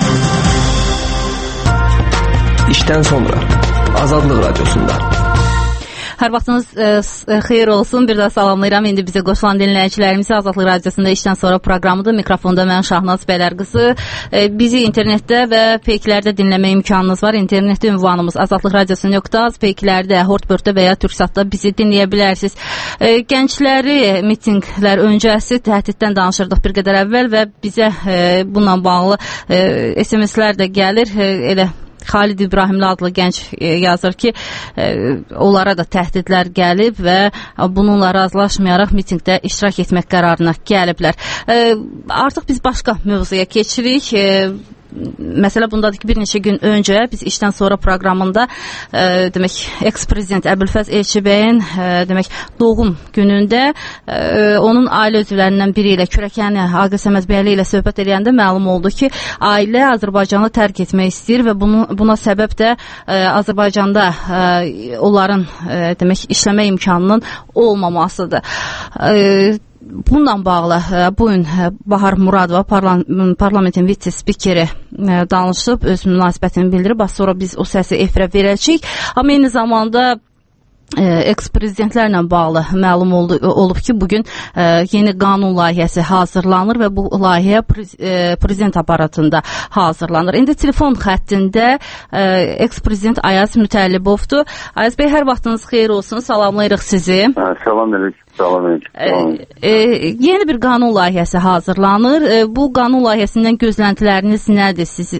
İşdən sonra Azadlıq Radiosunda. Hər vaxtınız e, xeyir olsun. Bir daha salamlayıram. İndi bizə qoşulan dinləyicilərimizi Azadlıq Radiosunda işdən sonra proqramıdır. Mikrofonda mən Şahnaz Bəylərqızı. E, bizi internetdə və peyklərdə dinləmə imkanınız var. İnternetdə ünvanımız azadlıq radiosu nöqtə az, peyklərdə, Hortbörtdə və ya Türksatda bizi dinləyə bilərsiniz. E, gəncləri mitinqlər öncəsi təhdiddən danışırdıq bir qədər əvvəl və bizə e, bununla bağlı e, S M S-lər də gəlir. E, elə Xalid İbrahimli adlı gənc yazır ki, e, onlara da təhdidlər gəlib və bununla razılaşmayaraq mitingdə iştirak etmək qərarına gəliblər. E, artıq biz başqa mövzuya keçirik. E, Məsələ bundadır ki, bir neçə gün öncə biz işdən sonra proqramında e, demək eks-prezident Əbülfəz Elçibəyin e, demək doğum günündə e, onun ailə üzvlərindən biri ilə Kürəkəni Aqil Səməzbəyli ilə söhbət edəndə məlum oldu ki, ailə Azərbaycanı tərk etmək istəyir və bunu, buna səbəb də e, Azərbaycanda e, onların e, demək işləmə imkanının olmamasıdır. E, Bununla bağlı bugün Bahar Muradova parlamentin vitse-spikeri danışıb, öz münasibətini bildirib. Az sonra biz o səsi efirə verəcəyik. Amma eyni zamanda eks-prezidentlərlə bağlı məlum oldu, olub ki, bugün e, yeni qanun layihəsi hazırlanır və bu layihə prez, e, prezident aparatında hazırlanır. İndi telefon xəttində e, eks-prezident Ayaz Mütəllibovdur. Ayaz bəy, hər vaxtınız xeyir olsun. Salamlayırıq sizi. Salam əleykum. Salam əleykum. E, e, yeni bir qanun layihəsi hazırlanır. E, bu qanun layihəsindən gözləntiləriniz nədir? Siz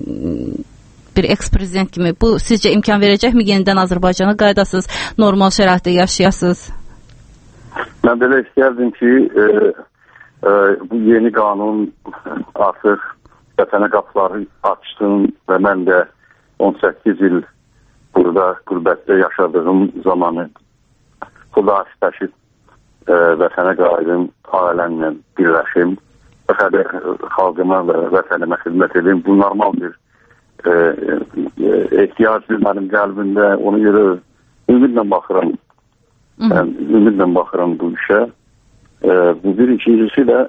bir eks-prezident kimi bu sizcə imkan verəcəkmi yenidən Azərbaycana qaydasız, normal şəraitdə yaşayasınız? Mən belə istərdim ki, e, e, bu yeni qanun artıq vətənə qapıları açsın və mən də on səkkiz il burada qürbətdə yaşadığım zamanı xuda istəşib e, vətənə qayıdım, ailəmlə birləşim, xalqıma və vətənimə xidmət edin. Bu normal bir E, e, ehtiyacı mənim qəlbimdə, ona görə ümidlə baxıram. Yəni, ümidlə baxıram bu işə. E, bu bir ikincisi də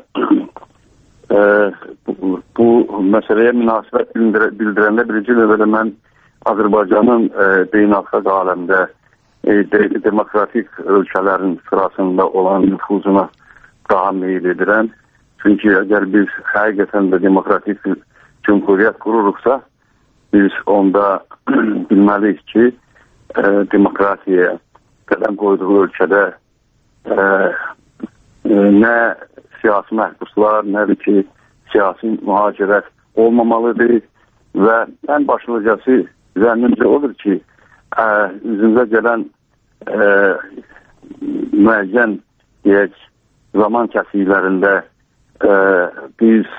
e, bu, bu məsələyə münasibət bildirəndə birinci növbədə mən Azərbaycanın e, beynəlxalq aləmdə e, de, demokratik ölkələrin sırasında olan nüfuzuna daha meyil edirəm. Çünki əgər biz həqiqətən də demokratik bir cümhuriyyət qururuqsa, biz onda bilməliyik ki, e, demokratiyaya qədəm qoyduğu ölkədə e, e, nə siyasi məhbuslar, nə də ki, siyasi mühacirət olmamalıdır və ən başlıcası zənnimcə odur ki, e, üzümüzə gələn e, müəyyən deyək, zaman kəsiklərində e, biz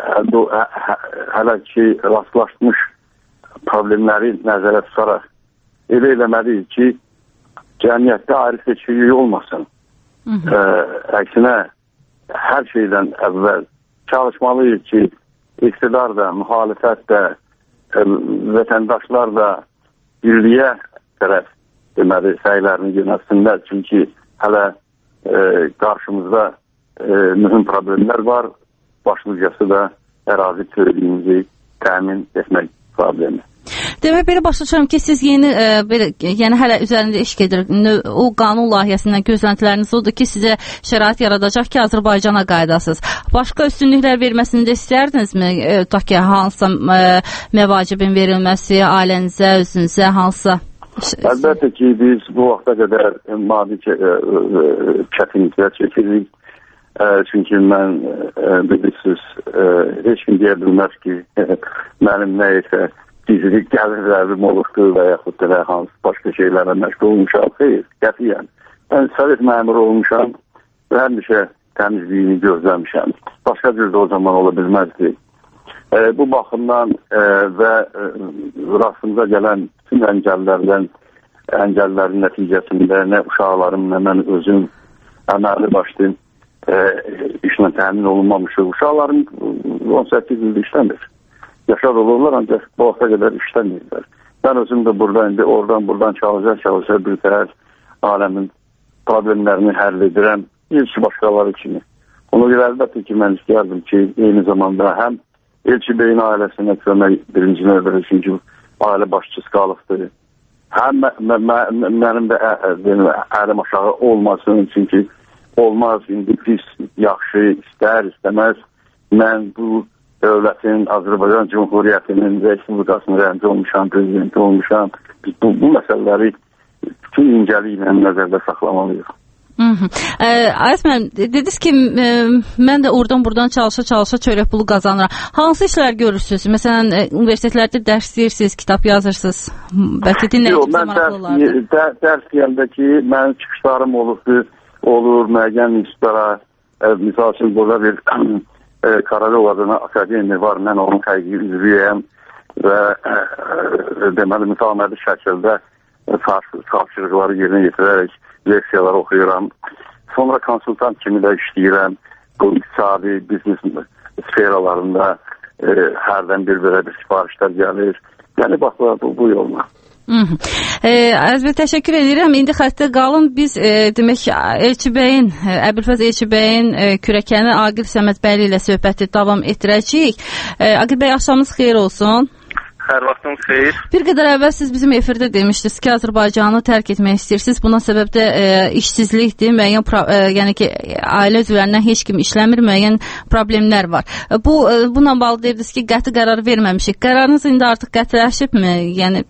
hələ ki rastlaşmış problemləri nəzərə tutaraq elə eləməliyik ki, cəmiyyətdə ayrı seçkilik olmasın. Ə, əksinə, hər şeydən əvvəl çalışmalıyıq ki, iqtidar da, müxalifət də, ə, vətəndaşlar da birliyə tərəf deməli, səylərini yönətsinlər. Çünki hələ ə, qarşımızda ə, mühüm problemlər var. Başlıcası da ərazi bütövlüyümüzü təmin etmək problemi. Demək, belə başa düşürəm ki, siz yeni, e, belə, yəni hələ üzərində iş gedir. O qanun layihəsindən gözləntiləriniz odur ki, sizə şərait yaradacaq ki, Azərbaycana qaydasınız. Başqa üstünlüklər verməsini də istərdinizmi? E, tutaq ki, hansısa e, məvacibin verilməsi, ailənizə, özünüzə, hansısa? Əlbəttə ki, biz bu vaxta qədər maddi çətinliklər çəkirik. E, çünki mən, e, bilirsiniz, e, heç kim deyə bilməz ki, mənim nəyəsə gizlilik gəlirlərim olubdur və yaxud da hansı başqa şeylərlə məşğul olmuşam. Xeyr, qətiyyən. Mən Sovet məmuru olmuşam və həmişə təmizliyini gözləmişəm. Başqa cür də o zaman ola bilməzdi. E, bu baxımdan e, və e, rastımıza gələn bütün əngəllərdən, əngəllərin nəticəsində nə uşaqlarım, nə mən özüm əməli başlayım e, işlə təmin olunmamışıq. Uşaqlarım on səkkiz ildə işləmir. Yaşar olurlar, ancaq bu vaxta qədər işləməyirlər. Ben özüm də burada indi oradan buradan çalışa çalışa bir təhər aləmin problemlərini həll edirəm. Elçi başqaları kimi. Ona görə əlbəttə ki, mən istəyərdim ki, eyni zamanda həm Elçi Beyin ailəsinə kömək birinci növbədə, çünki ailə başçısı qalıqdır. Həm mənim də əlim aşağı olmasın, çünki olmaz, indi pis, yaxşı, istər, istəməz. Mən bu dövlətin, Azərbaycan Cumhuriyyətinin Respublikasının rəhmci olmuşam, prezidenti olmuşam. Biz bu, bu məsələləri bütün incəliklə nəzərdə saxlamalıyıq. Ayaz müəllim, dediniz ki, e, mən də oradan buradan çalışa-çalışa çörək pulu qazanıram. Hansı işlər görürsünüz? Məsələn, e, universitetlərdə dərs deyirsiniz, kitab yazırsınız. Bəlkə dinləyici maraqlı olardı. Yox, mən dərs deyəndə ki, mənim çıxışlarım olubdur, olur, müəyyən institutlara, e, misal üçün burada bir e, Karalov adına akademiya var, mən onun həqiqi üzvüyəm və e, e, deməli, mütəmədi şəkildə e, tapşırıqları yerinə yetirərək leksiyalar oxuyuram. Sonra konsultant kimi də işləyirəm. Bu iqtisadi, biznes sferalarında e, hərdən bir belə bir sifarişlər gəlir. Yəni, bax, bu, bu yolla. Əzbə, təşəkkür edirəm. İndi xəttə qalın. Biz e, demək Elçi bəyin, Əbülfəz Elçi bəyin e, kürəkəni Aqil Səmədbəyli ilə söhbəti davam etdirəcəyik. E, Aqil bəy, axşamınız xeyir olsun. Hər vaxtınız xeyir. Bir qədər əvvəl siz bizim efirdə demişdiniz ki, Azərbaycanı tərk etmək istəyirsiniz. Buna səbəb də e, işsizlikdir. Müəyyən e, yəni ki, ailə üzvlərindən heç kim işləmir, müəyyən problemlər var. E, bu e, buna bağlı deyirdiniz ki, qəti qərar verməmişik. Qərarınız indi artıq qətiləşibmi? Yəni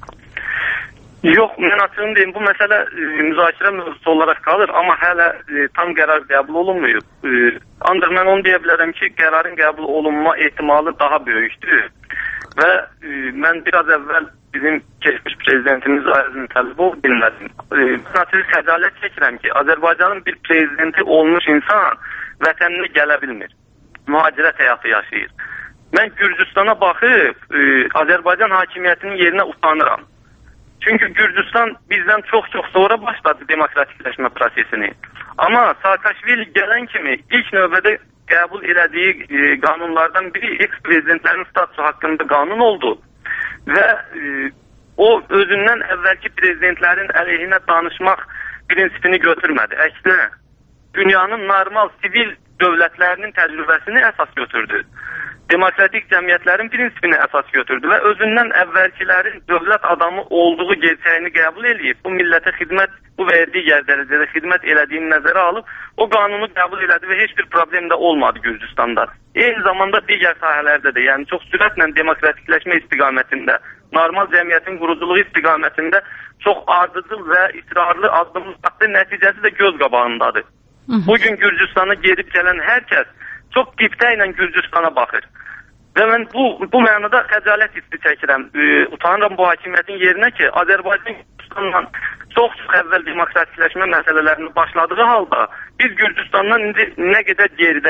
Yox, mən açığım deyim, bu məsələ e, müzakirə mövzusu olaraq qalır, amma hələ e, tam qərar qəbul olunmuyub. E, ancaq mən onu deyə bilərəm ki, qərarın qəbul olunma ehtimalı daha böyükdür. Və e, mən biraz əvvəl bizim keçmiş prezidentimiz Ayazın Təlibov dinlədim. E, mən açıq xəcalət çəkirəm ki, Azərbaycanın bir prezidenti olmuş insan vətənini gələ bilmir. Mühacirət həyatı yaşayır. Mən Gürcüstana baxıb e, Azərbaycan hakimiyyətinin yerinə utanıram. Çünki Gürcüstan bizdən çox-çox sonra başladı demokratikləşmə prosesini. Amma Saakashvili gələn kimi ilk növbədə qəbul elədiyi e, qanunlardan biri eks-prezidentlərin statusu haqqında qanun oldu. Və e, o özündən əvvəlki prezidentlərin əleyhinə danışmaq prinsipini götürmədi. Əksinə, dünyanın normal sivil dövlətlərinin təcrübəsini əsas götürdü. Demokratik cəmiyyətlərin prinsipini əsas götürdü və özündən əvvəlkilərin dövlət adamı olduğu gerçəyini qəbul edib, bu millətə xidmət, bu və ya digər dərəcədə xidmət elədiyini nəzərə alıb, o qanunu qəbul elədi və heç bir problem də olmadı Gürcüstanda. Eyni zamanda digər sahələrdə də, yəni çox sürətlə demokratikləşmə istiqamətində, normal cəmiyyətin quruculuğu istiqamətində çox ardıcıl və israrlı addımlar atdı, nəticəsi də göz qabağındadır. Bugün Gürcüstana gedib gələn hər kəs çox diptə ilə Gürcüstana baxır. Və mən bu, bu mənada xəcalət hissi çəkirəm. E, utanıram bu hakimiyyətin yerinə ki, Azərbaycan Gürcüstanla çox-çox əvvəl demokratikləşmə məsələlərini başladığı halda biz Gürcüstandan indi nə qədər geridəyik.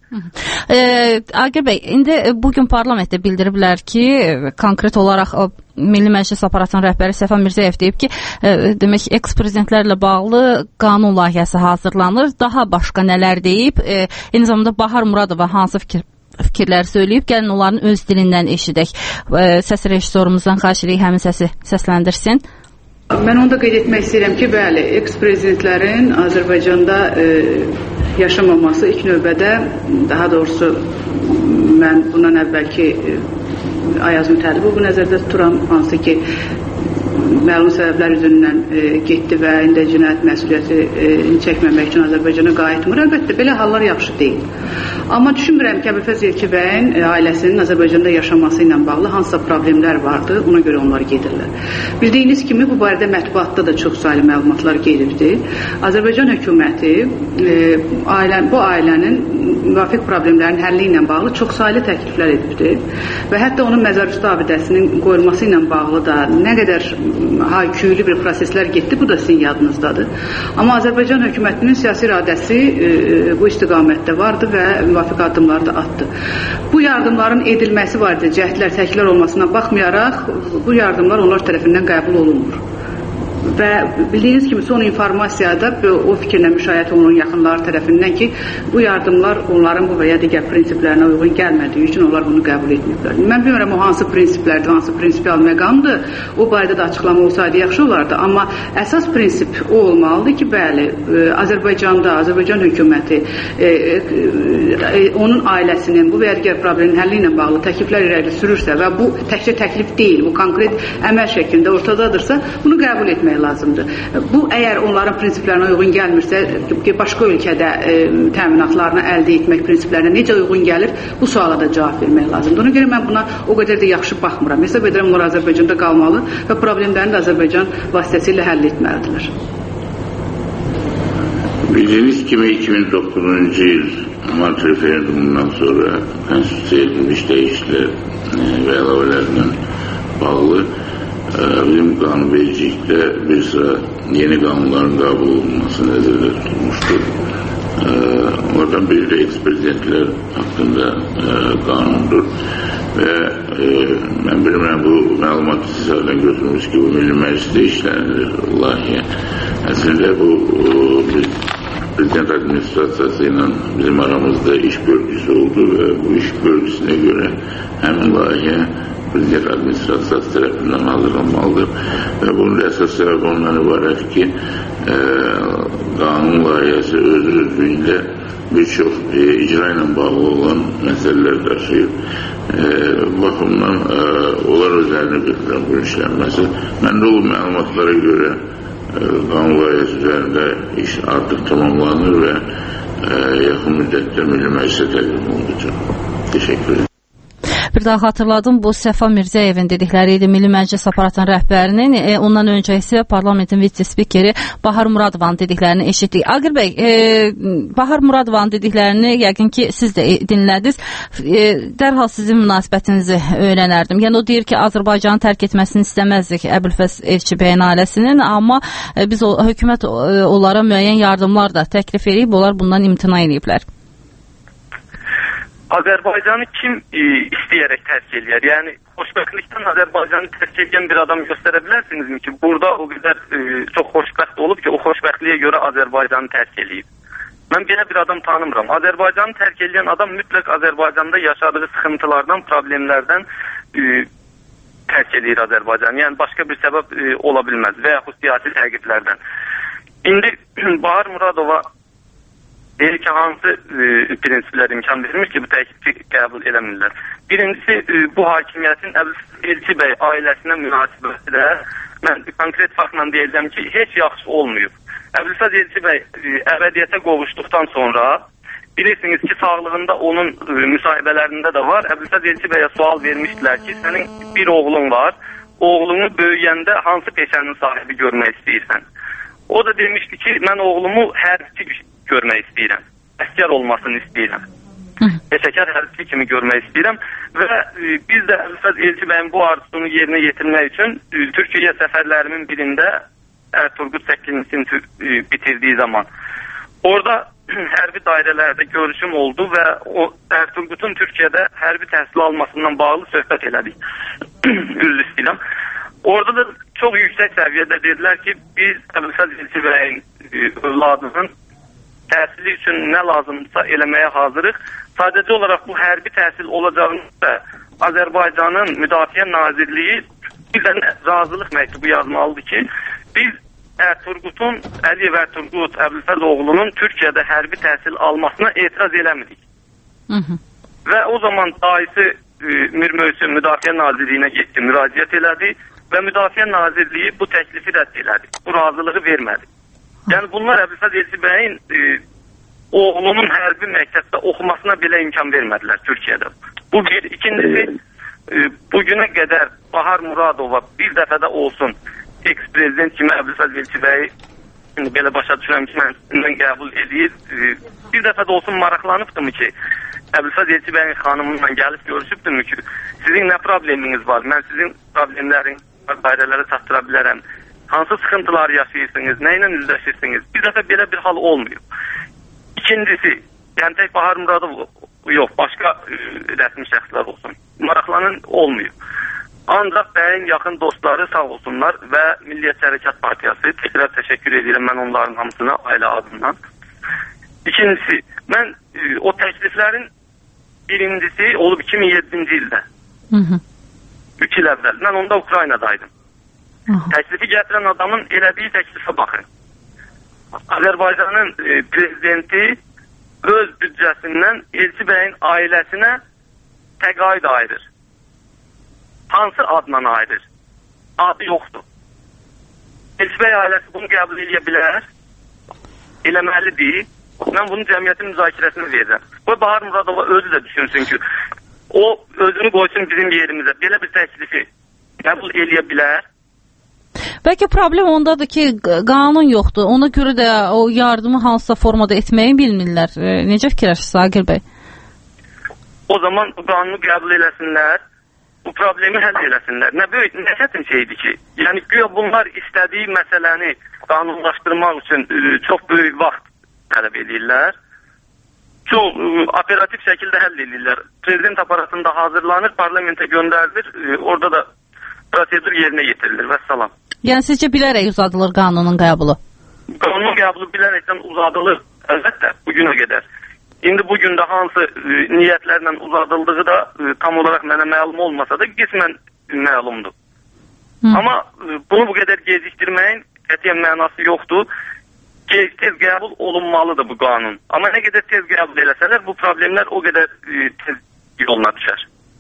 E, Agir bəy, indi bugün parlamentdə bildiriblər ki, konkret olaraq o Milli Məclis aparatının rəhbəri Səfa Mirzəyev deyib ki, e, demək eks-prezidentlərlə bağlı qanun layihəsi hazırlanır. Daha başqa nələr deyib? E, eyni zamanda Bahar Muradova hansı fikir fikirlər söyləyib? Gəlin onların öz dilindən eşidək. E, səs rejissorumuzdan xahiş edirik həmin səsi səsləndirsin. Mən onu da qeyd etmək istəyirəm ki, bəli, eks-prezidentlərin Azərbaycanda e, yaşamaması ilk növbədə, daha doğrusu mən bundan əvvəlki e, Ayaz Mütəllibovu nəzərdə tuturam, hansı ki məlum səbəblər üzündən e, getdi və indi cinayət məsuliyyəti e, çəkməmək üçün Azərbaycana qayıtmır. Əlbəttə, belə hallar yaxşı deyil. Amma düşünmürəm ki, Əbülfəz Elkibəyin e, ailəsinin Azərbaycanda yaşaması ilə bağlı hansısa problemlər vardı, ona görə onlar gedirlər. Bildiyiniz kimi, bu barədə mətbuatda da çox saylı məlumatlar gelirdi. Azərbaycan hökuməti e, ailə, bu ailənin müvafiq problemlərin həlli ilə bağlı çox saylı təkliflər edibdi və hətta onun məzarüstü abidəsinin qoyulması ilə bağlı da nə qədər hayküylü bir proseslər getdi, bu da sizin yadınızdadır. Amma Azərbaycan hökumətinin siyasi iradəsi e, bu istiqamətdə vardı və müvafiq addımları da atdı. Bu yardımların edilməsi barədə cəhdlər, təkliflər olmasına baxmayaraq, bu yardımlar onlar tərəfindən qəbul olunmur. Və bildiyiniz kimi son informasiyada o fikirlə müşayiət olunan yaxınları tərəfindən ki, bu yardımlar onların bu və ya digər prinsiplərinə uyğun gəlmədiyi üçün onlar bunu qəbul etməyiblər. Mən bilmirəm o hansı prinsiplərdir, hansı prinsipial məqamdır, o barədə də açıqlama olsaydı yaxşı olardı. Amma əsas prinsip o olmalıdır ki, bəli, Azərbaycanda, Azərbaycan hökuməti e, e, onun ailəsinin bu və ya digər problemin həlli ilə bağlı təkliflər irəli sürürsə və bu təkcə təklif deyil, bu konkret əməl şəklində ortadadırsa, bunu qəbul etmək lazımdır. Bu, əgər onların prinsiplərinə uyğun gəlmirsə, başqa ölkədə e, təminatlarını əldə etmək prinsiplərinə necə uyğun gəlir, bu suala da cavab vermək lazımdır. Ona görə mən buna o qədər də yaxşı baxmıram. Hesab edirəm, onlar Azərbaycanda qalmalı və problemlərini də Azərbaycan vasitəsilə həll etməlidirlər. Bildiyiniz kimi iki min doqquzuncu il mart referendumundan sonra konstitusiyaya edilmiş dəyişikliklər və əlavələrlə bağlı bizim qanunvericilikdə bir sıra yeni qanunların qəbul olunması nəzərdə tutulmuşdur. Oradan biri də eks-prezidentlər haqqında qanundur və mən bilmirəm, bu məlumatı sizlərdən götürmüş ki, bu Milli Məclisdə işlənir layihə. Əslində bu prezident administrasiyası ilə bizim aramızda iş bölgüsü oldu və bu iş bölgüsünə görə həmin layihə prezident administrasiyası tərəfindən hazırlanmalıdır və bunun əsas səbəbi ondan ibarət ki, e, qanun layihəsi öz özlüyündə bir çox e, icra ilə bağlı olan məsələlər daşıyır. E, baxımdan e, onlar özlərini götürən bu işlənməsi. Məndə o məlumatlara görə e, qanun layihəsi üzərində iş artıq tamamlanır və e, yaxın müddətdə Milli Məclisə təqdim olunacaq. Teşekkür ederim. Bir daha xatırladım, bu Səfa Mirzəyevin dedikləri idi, Milli Məclis aparatının rəhbərinin. E, ondan öncə isə parlamentin vitse-spikeri Bahar Muradovanın dediklərini eşitdik. Agir bəy, e, Bahar Muradovanın dediklərini yəqin ki, siz də dinlədiniz. E, dərhal sizin münasibətinizi öyrənərdim. Yəni, o deyir ki, Azərbaycanı tərk etməsini istəməzdik Əbülfəz Elkibəyin ailəsinin, amma e, biz o, hökumət e, onlara müəyyən yardımlar da təklif edib, onlar bundan imtina ediblər. Azərbaycanı kim e, istəyərək tərk edir? Yəni, xoşbəxtlikdən Azərbaycanı tərk edən bir adam göstərə bilərsinizmi ki, burada o qədər e, çox xoşbəxt olub ki, o xoşbəxtliyə görə Azərbaycanı tərk edib? Mən belə bir adam tanımıram. Azərbaycanı tərk edən adam mütləq Azərbaycanda yaşadığı sıxıntılardan, problemlərdən e, tərk edir Azərbaycanı. Yəni, başqa bir səbəb e, ola bilməz və yaxud siyasi təqiblərdən. İndi Bahar Muradova deyir ki, hansı e, prinsiplər imkan vermiş ki, bu təklifi qəbul eləmirlər. Birincisi, e, bu hakimiyyətin Əbülfəz Elkibəy ailəsinə münasibətilə mən konkret faktla deyəcəm ki, heç yaxşı olmayıb. Əbülfəz Elkibəy e, əbədiyyətə qovuşduqdan sonra bilirsiniz ki, sağlığında onun e, müsahibələrində də var. Əbülfəz Elkibəyyə sual vermişdilər ki, sənin bir oğlun var, oğlunu böyüyəndə hansı peşənin sahibi görmək istəyirsən? O da demişdi ki, mən oğlumu hərbiçi görmək istəyirəm. Əskər olmasını istəyirəm. Peşəkar hərbiçi kimi görmək istəyirəm və e, biz də Əbülfəz Elkibəyin bu arzusunu yerinə yetirmək üçün e, Türkiyə səfərlərimin birində Ertuğrul səkkizincisini e, bitirdiyi zaman orada hərbi dairələrdə görüşüm oldu və o Erturqutun Türkiyədə hərbi təhsil almasından bağlı söhbət elədik. Üzr istəyirəm. Orada da çox yüksək səviyyədə dedilər ki, biz Əbülfəz Elçi bəyin övladının təhsili üçün nə lazımdırsa eləməyə hazırıq. Sadəcə olaraq bu hərbi təhsil olacağında Azərbaycanın Müdafiə Nazirliyi bizdən razılıq məktubu yazmalıdır ki, biz Erturqutun, Əliyev Erturqut Əbülfəz oğlunun Türkiyədə hərbi təhsil almasına etiraz eləmədik. Hı -hı. Və o zaman dayısı Mir Möhsün Müdafiə Nazirliyinə getdi, müraciət elədi və Müdafiə Nazirliyi bu təklifi rədd elədi. Bu razılığı vermədi. Yəni bunlar Əbülfəz Elçi bəyin e, oğlunun hərbi məktəbdə oxumasına belə imkan vermədilər Türkiyədə. Bu bir. İkincisi, e, bugünə qədər Bahar Muradova bir dəfə də olsun eks-prezident kimi Əbülfəz Elçi bəyi belə başa düşürəm ki, mən qəbul edir. E, bir dəfə də olsun maraqlanıbdım ki, Əbülfəz Elçi bəyin xanımınla gəlib görüşübdüm ki, sizin nə probleminiz var? Mən sizin problemlərin dairələrə çatdıra bilərəm. Hansı sıxıntılar yaşayırsınız, nə ilə üzləşirsiniz? Bir dəfə belə bir hal olmuyor. İkincisi, yəni tək Bahar Muradov yox, başqa e, rəsmi şəxslər olsun. Maraqlanan olmuyor. Ancaq bəyin yaxın dostları sağ olsunlar və Milliyyətçi Hərəkat Partiyası, təkrar təşəkkür edirəm mən onların hamısına ailə adından. İkincisi, mən e, o təkliflərin birincisi olub iki min yeddinci ildə. Hı -hı. üç il əvvəl. Mən onda Ukraynadaydım. Aha. Təklifi gətirən adamın elədiyi təklifə baxın. Azərbaycanın e, prezidenti öz büdcəsindən Elçi bəyin ailəsinə təqaüd ayırır. Hansı adla ayırır? Adı yoxdur. Elçi bəy ailəsi bunu qəbul edə bilər. Eləməlidir. Mən bunu cəmiyyətin müzakirəsini verirəm. Bu Bahar Muradova özü də düşünsün ki, o özünü qoysun bizim yerimizə. Belə bir təklifi qəbul edə bilər. Bəlkə problem ondadır ki, qanun yoxdur. Ona görə də o yardımı hansısa formada etməyi bilmirlər. E, necə fikirləşirsiniz Aqil bəy? O zaman bu qanunu qəbul eləsinlər, bu problemi həll eləsinlər. Nə böyük, nə çətin şeydir ki? Yəni güya bunlar istədiyi məsələni qanunlaşdırmaq üçün e, çox böyük vaxt tələb edirlər. Çox e, operativ şəkildə həll edirlər. Prezident aparatında hazırlanır, parlamentə göndərilir, e, orada da prosedur yerinə yetirilir. Vəssalam. Yəni sizcə bilərək uzadılır qanunun qəbulu? Qanunun qəbulu bilərəkdən uzadılır, əlbəttə, bugünə qədər. İndi bugün də hansı e, niyyətlərlə uzadıldığı da e, tam olaraq mənə məlum olmasa da qismən məlumdur. Hı. Amma e, bunu bu qədər gecikdirməyin qətiyyən mənası yoxdur. Tez, tez qəbul olunmalıdır bu qanun. Amma nə qədər tez qəbul eləsələr bu problemlər o qədər e, tez yoluna düşər.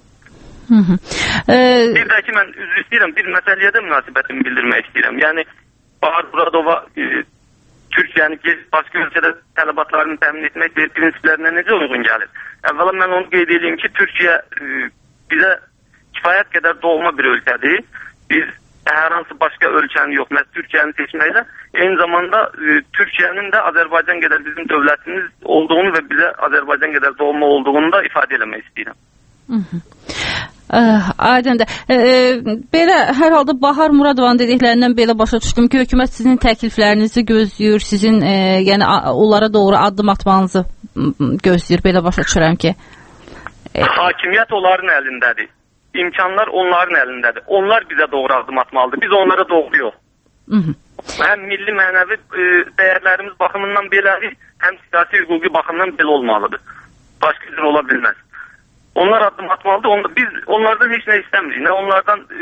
Hı -hı. Ee... Bir də ki, mən üzr istəyirəm, bir məsələyə də münasibətimi bildirmək istəyirəm. Yəni, Bahar Muradova e, Türkiyəni başqa ölkədə tələbatlarını təmin etmək prinsiplərinə necə uyğun gəlir? Əvvəla mən onu qeyd edeyim ki, Türkiyə e, bizə kifayət qədər doğma bir ölkədir. Biz hər hansı başqa ölkəni yox, məhz Türkiyəni seçməklə eyni zamanda e, Türkiyənin də Azərbaycan qədər bizim dövlətimiz olduğunu və bizə Azərbaycan qədər doğma olduğunu da ifadə eləmək istəyirəm. Hı -hı. Aydındır. E, belə hər halda Bahar Muradovanın dediklərindən belə başa düşdüm ki, hökumət sizin təkliflərinizi gözləyir, sizin e, yəni onlara doğru addım atmanızı gözləyir, belə başa düşürəm ki. E... Hakimiyyət onların əlindədir. İmkanlar onların əlindədir. Onlar bizə doğru addım atmalıdır. Biz onlara doğru yox. Hı -hı. Həm milli mənəvi e, dəyərlərimiz baxımından belədir, həm siyasi hüquqi baxımdan belə olmalıdır. Başqa cür ola bilməz. Onlar addım atmalıdır. Onlar, biz onlardan heç nə istəmirik. Nə onlardan e,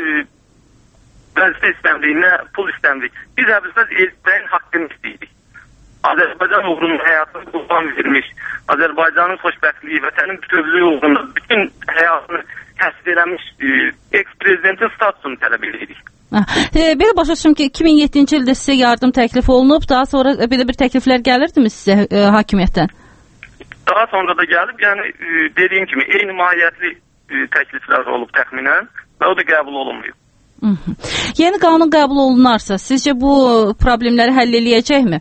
vəzifə istəmirik, nə pul istəmirik. Biz Əbülfəz Elçi bəyin haqqını istəyirik. Azərbaycan uğrunun həyatını qurban vermiş, Azərbaycanın xoşbəxtliyi, vətənin bütövlüyü uğrunda bütün həyatını təsvir eləmiş e, eks-prezidentin statusunu tələb edirik. E, belə başa düşürəm ki, iki min yeddinci ildə sizə yardım təklif olunub, daha sonra belə bir təkliflər gəlirdimi sizə e, hakimiyyətdən? Daha sonra da gəlib, yəni e, dediyim kimi eyni mahiyyətli e, təkliflər olub təxminən və o da qəbul olunmuyor. Hı -hı. Yeni qanun qəbul olunarsa, sizcə bu problemləri həll eləyəcəkmi?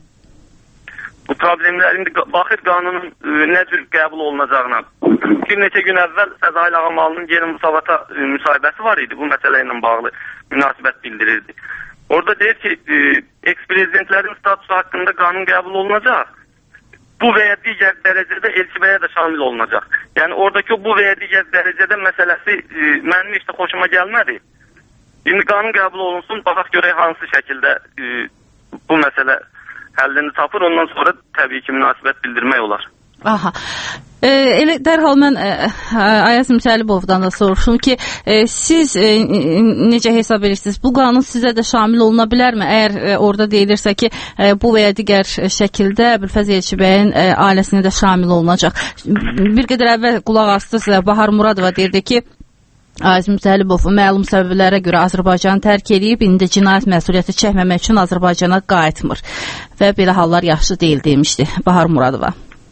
Bu problemlər indi baxır qanunun e, nə cür qəbul olunacağına. Bir neçə gün əvvəl Fəzail Ağamalının yeni müsabata e, müsahibəsi var idi, bu məsələ ilə bağlı münasibət bildirirdi. Orada deyir ki, e, eks-prezidentlərin statusu haqqında qanun qəbul olunacaq. bu veya diğer derecede elçiliğe de şamil olunacak. Yani oradaki bu veya diğer derecede meselesi e, benim işte hoşuma gelmedi. Şimdi kanun kabul olunsun, bakak göre hansı şekilde e, bu mesele həllini tapır, ondan sonra tabii ki münasibət bildirmək olar. Aha. E, elə dərhal mən e, Ayaz Mütəllibovdan da soruşum ki, e, siz e, necə hesab edirsiniz? Bu qanun sizə də şamil oluna bilərmi? Əgər e, orada deyilirsə ki, e, bu və ya digər şəkildə Əbülfəz Elçibəyin e, ailəsinə də şamil olunacaq. Bir qədər əvvəl qulaq astınız, Bahar Muradova deyirdi ki, Ayaz Mütəllibov məlum səbəblərə görə Azərbaycanı tərk edib, indi cinayət məsuliyyəti çəkməmək üçün Azərbaycana qayıtmır və belə hallar yaxşı deyil demişdi Bahar Muradova.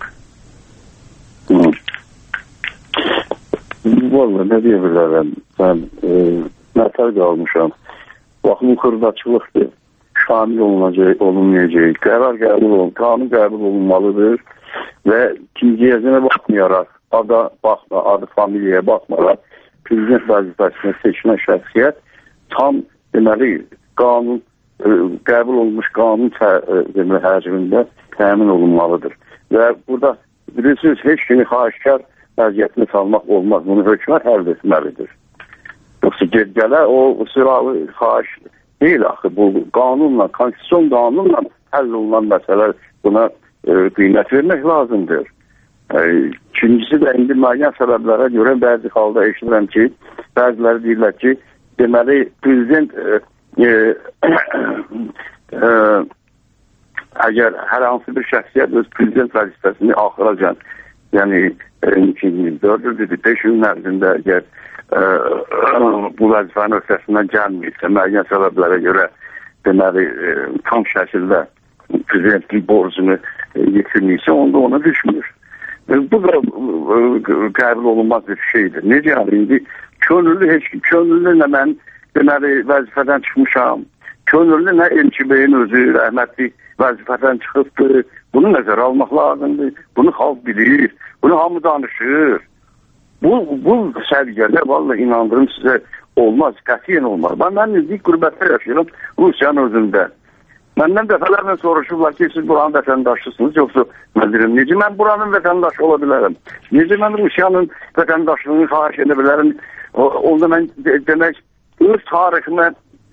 Vallahi ne diyebilirim, ben e, metal kalmışam. Bakın kırdaçılıktır, şamil olunacak, olunmayacak, karar kabul olun, kanun kabul olunmalıdır ve kimciyesine bakmayarak, adı, bakma, adı familyaya bakmayarak prezident vəzifəsinə seçilən şəxsiyyət tam deməli qanun e, qəbul olunmuş qanun deməli həcmində təmin olunmalıdır. Və burada bilirsiniz, heç kimi xahişkar vəziyyətini salmaq olmaz. Bunu hökumət həll etməlidir. Yoxsa gedgələ o sıralı xahiş deyil axı. Bu qanunla, konstitusiyon qanunla həll olunan məsələ, buna e, qiymət vermək lazımdır. İkincisi də indi müəyyən səbəblərə görə bəzi halda eşidirəm ki, bəziləri deyirlər ki, deməli prezident e, e, e, əgər hər hansı bir şəxsiyyət öz prezident vəzifəsini axıracan, yəni iki min dörd il, beş il ərzində əgər e, bu vəzifənin öhdəsindən gəlməyirsə, müəyyən səbəblərə görə deməli e, tam şəkildə prezidentlik borcunu e, yetirməyirsə, onda ona düşmür. Bu da qəbul olunmaz bir şeydir. Necə yəni, indi könüllü heç kim, könüllü nə mən deməli vəzifədən çıxmışam, könüllü nə Elçibəyin özü rəhmətli vəzifədən çıxıbdır. Bunu nəzərə almaq lazımdır. Bunu xalq bilir, bunu hamı danışır. Bu, bu səviyyədə vallahi inandırım sizə olmaz, qətiyyən olmaz. Ben, mən indi qürbətdə yaşayıram Rusiyanın özündə. Məndən dəfələrlə soruşurlar ki, siz buranın vətəndaşısınız, yoxsa mən deyirəm, necə mən buranın vətəndaşı ola bilərəm? Necə mən Rusiyanın vətəndaşlığını xahiş edə bilərəm? Onda mən demək, öz tariximə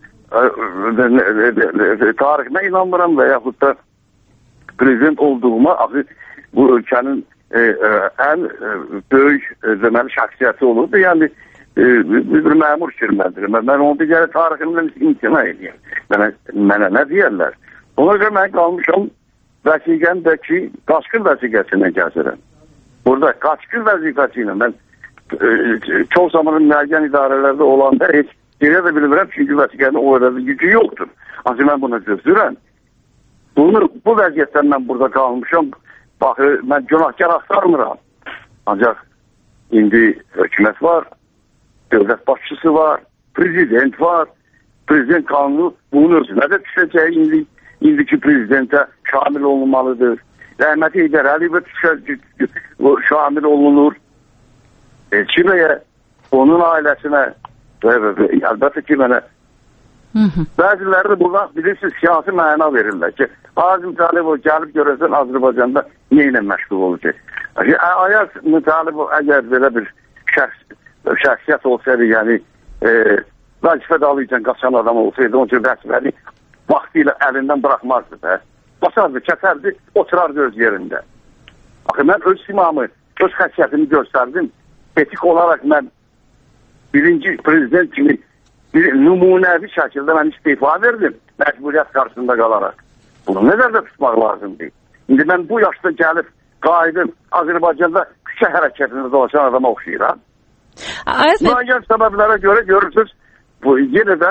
tariximə inanmıram və yaxud da prezident olduğuma, bu ölkənin ən böyük deməli şəxsiyyəti olurdu. Yəni, bir məmur kirməndirir. Mən onu digər tariximdən imtina edeyim. Mənə, mənə nə deyərlər? Ona görə mən qalmışam vəsiqəmdəki qaçqın vəsiqəsindən gəzirəm. Burada qaçqın vəsiqəsi ilə mən e, çox zamanın müəyyən idarələrdə olanda heç deyə də bilmirəm, çünki vəsiqənin o qədər gücü yoxdur. Ancaq mən buna gözlürəm. Bunu, bu vəziyyətdən mən burada qalmışam. Baxı, mən günahkar axtarmıram. Ancaq indi hökumət var, dövlət başçısı var, prezident var, prezident kanunu bunun özünə də düşəcək, indi, indiki prezidentə şamil olunmalıdır. Rəhməti Heydər Əliyevə şamil olunur. Elçibəyə, onun ailəsinə, və, və, və, əlbəttə ki, mənə bəziləri də buradan bilirsiniz, siyasi məna verirlər ki, Azim Mütəllibov gəlib görəsən Azərbaycanda nə ilə məşğul olacaq. Ayaz Mütəllibov əgər belə bir şəxs şəxsiyyət olsaydı, yəni e, vəzifə dalıcan qaçan adam olsaydı, onun üçün vəzifəni vaxtı ilə əlindən bıraxmazdı da. Basardı, kəsərdi, oturardı öz yerində. Axı, mən öz simamı, öz xəsiyyətimi göstərdim. Etik olaraq mən birinci prezident kimi bir nümunəvi şəkildə mən istifa verdim, məcburiyyət qarşısında qalaraq. Bunu nəzərdə tutmaq lazımdır. İndi mən bu yaşda gəlib, qayıdım, Azərbaycanda küçə hərəkətində dolaşan adama oxşayıram. Müəyyən səbəblərə görə görürsünüz, bu yenə də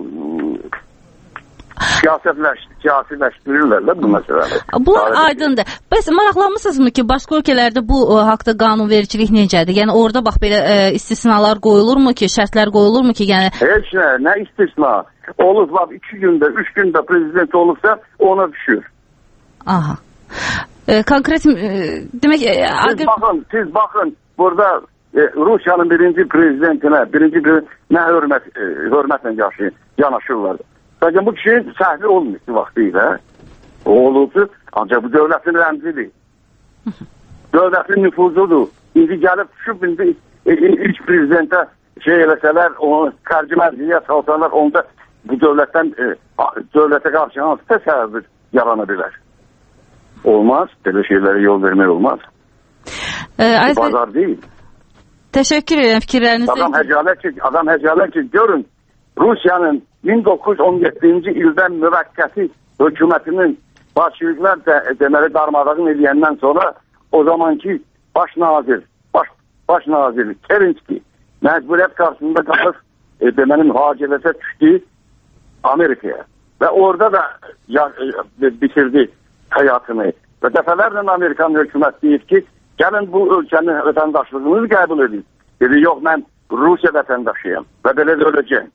siyasiləşdirirlər bu məsələləri. Bunlar aydındır. Bəs maraqlanmısınızmı ki, başqa ölkələrdə bu haqda qanunvericilik necədir? Yəni orada bax belə e, istisnalar qoyulurmu ki, şərtlər qoyulurmu ki, yəni heç nə, nə istisna? Olur, bax iki gündə, üç gündə prezident olursa ona düşür. Aha. E, konkret e, demək e, siz agr... baxın, siz baxın, burada e, Rusiyanın birinci prezidentinə, birinci prezident nə hörmət e, hörmətlə yaşayın, yanaşırlar. Bəlkə bu kişi səhvi olmuşdu vaxtı ilə. O olubdu, ancaq bu dövlətin rəmzidir. Dövlətin nüfuzudur. İndi gəlib düşüb, indi ilk prezidentə şey eləsələr, onu xərci mərciyə salsalar, onda bu dövlətdən, e, dövlətə qarşı hansı təsəvvür yarana bilər? Olmaz, belə şeylərə yol vermək olmaz. Ee, bu bazar deyil. Teşekkür ederim fikirlerinize. Adam həcalət ki, adam həcalət ki, görün, Rusiyanın min doqquz yüz on yeddinci ildən müvəqqəti hökumətinin başçılıqlar de, deməli darmadağın edəndən sonra o zamanki baş nazir, baş, baş nazir Kerenski məcburiyyət qarşısında qalıb e, deməli mühacirətə düşdü Amerikaya və orada da ya, e, bitirdi həyatını və dəfələrlə Amerikan hökumət deyir ki, gəlin bu ölkənin vətəndaşlığını qəbul edin. Dedi, yox, mən Rusiya vətəndaşıyam və belə də öləcəyim.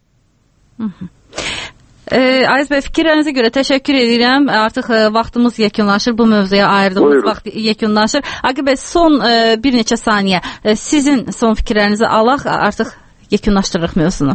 Ee, Aziz Bey, fikirlərinizə görə təşəkkür edirəm. Artıq e, vaxtımız yekunlaşır. Bu mövzuya ayırdığımız Buyurun. vaxt yekunlaşır. Aqib Bey, son e, bir neçə saniyə e, sizin son fikirlərinizi alaq, artıq yekunlaşdırırıq mövzunu.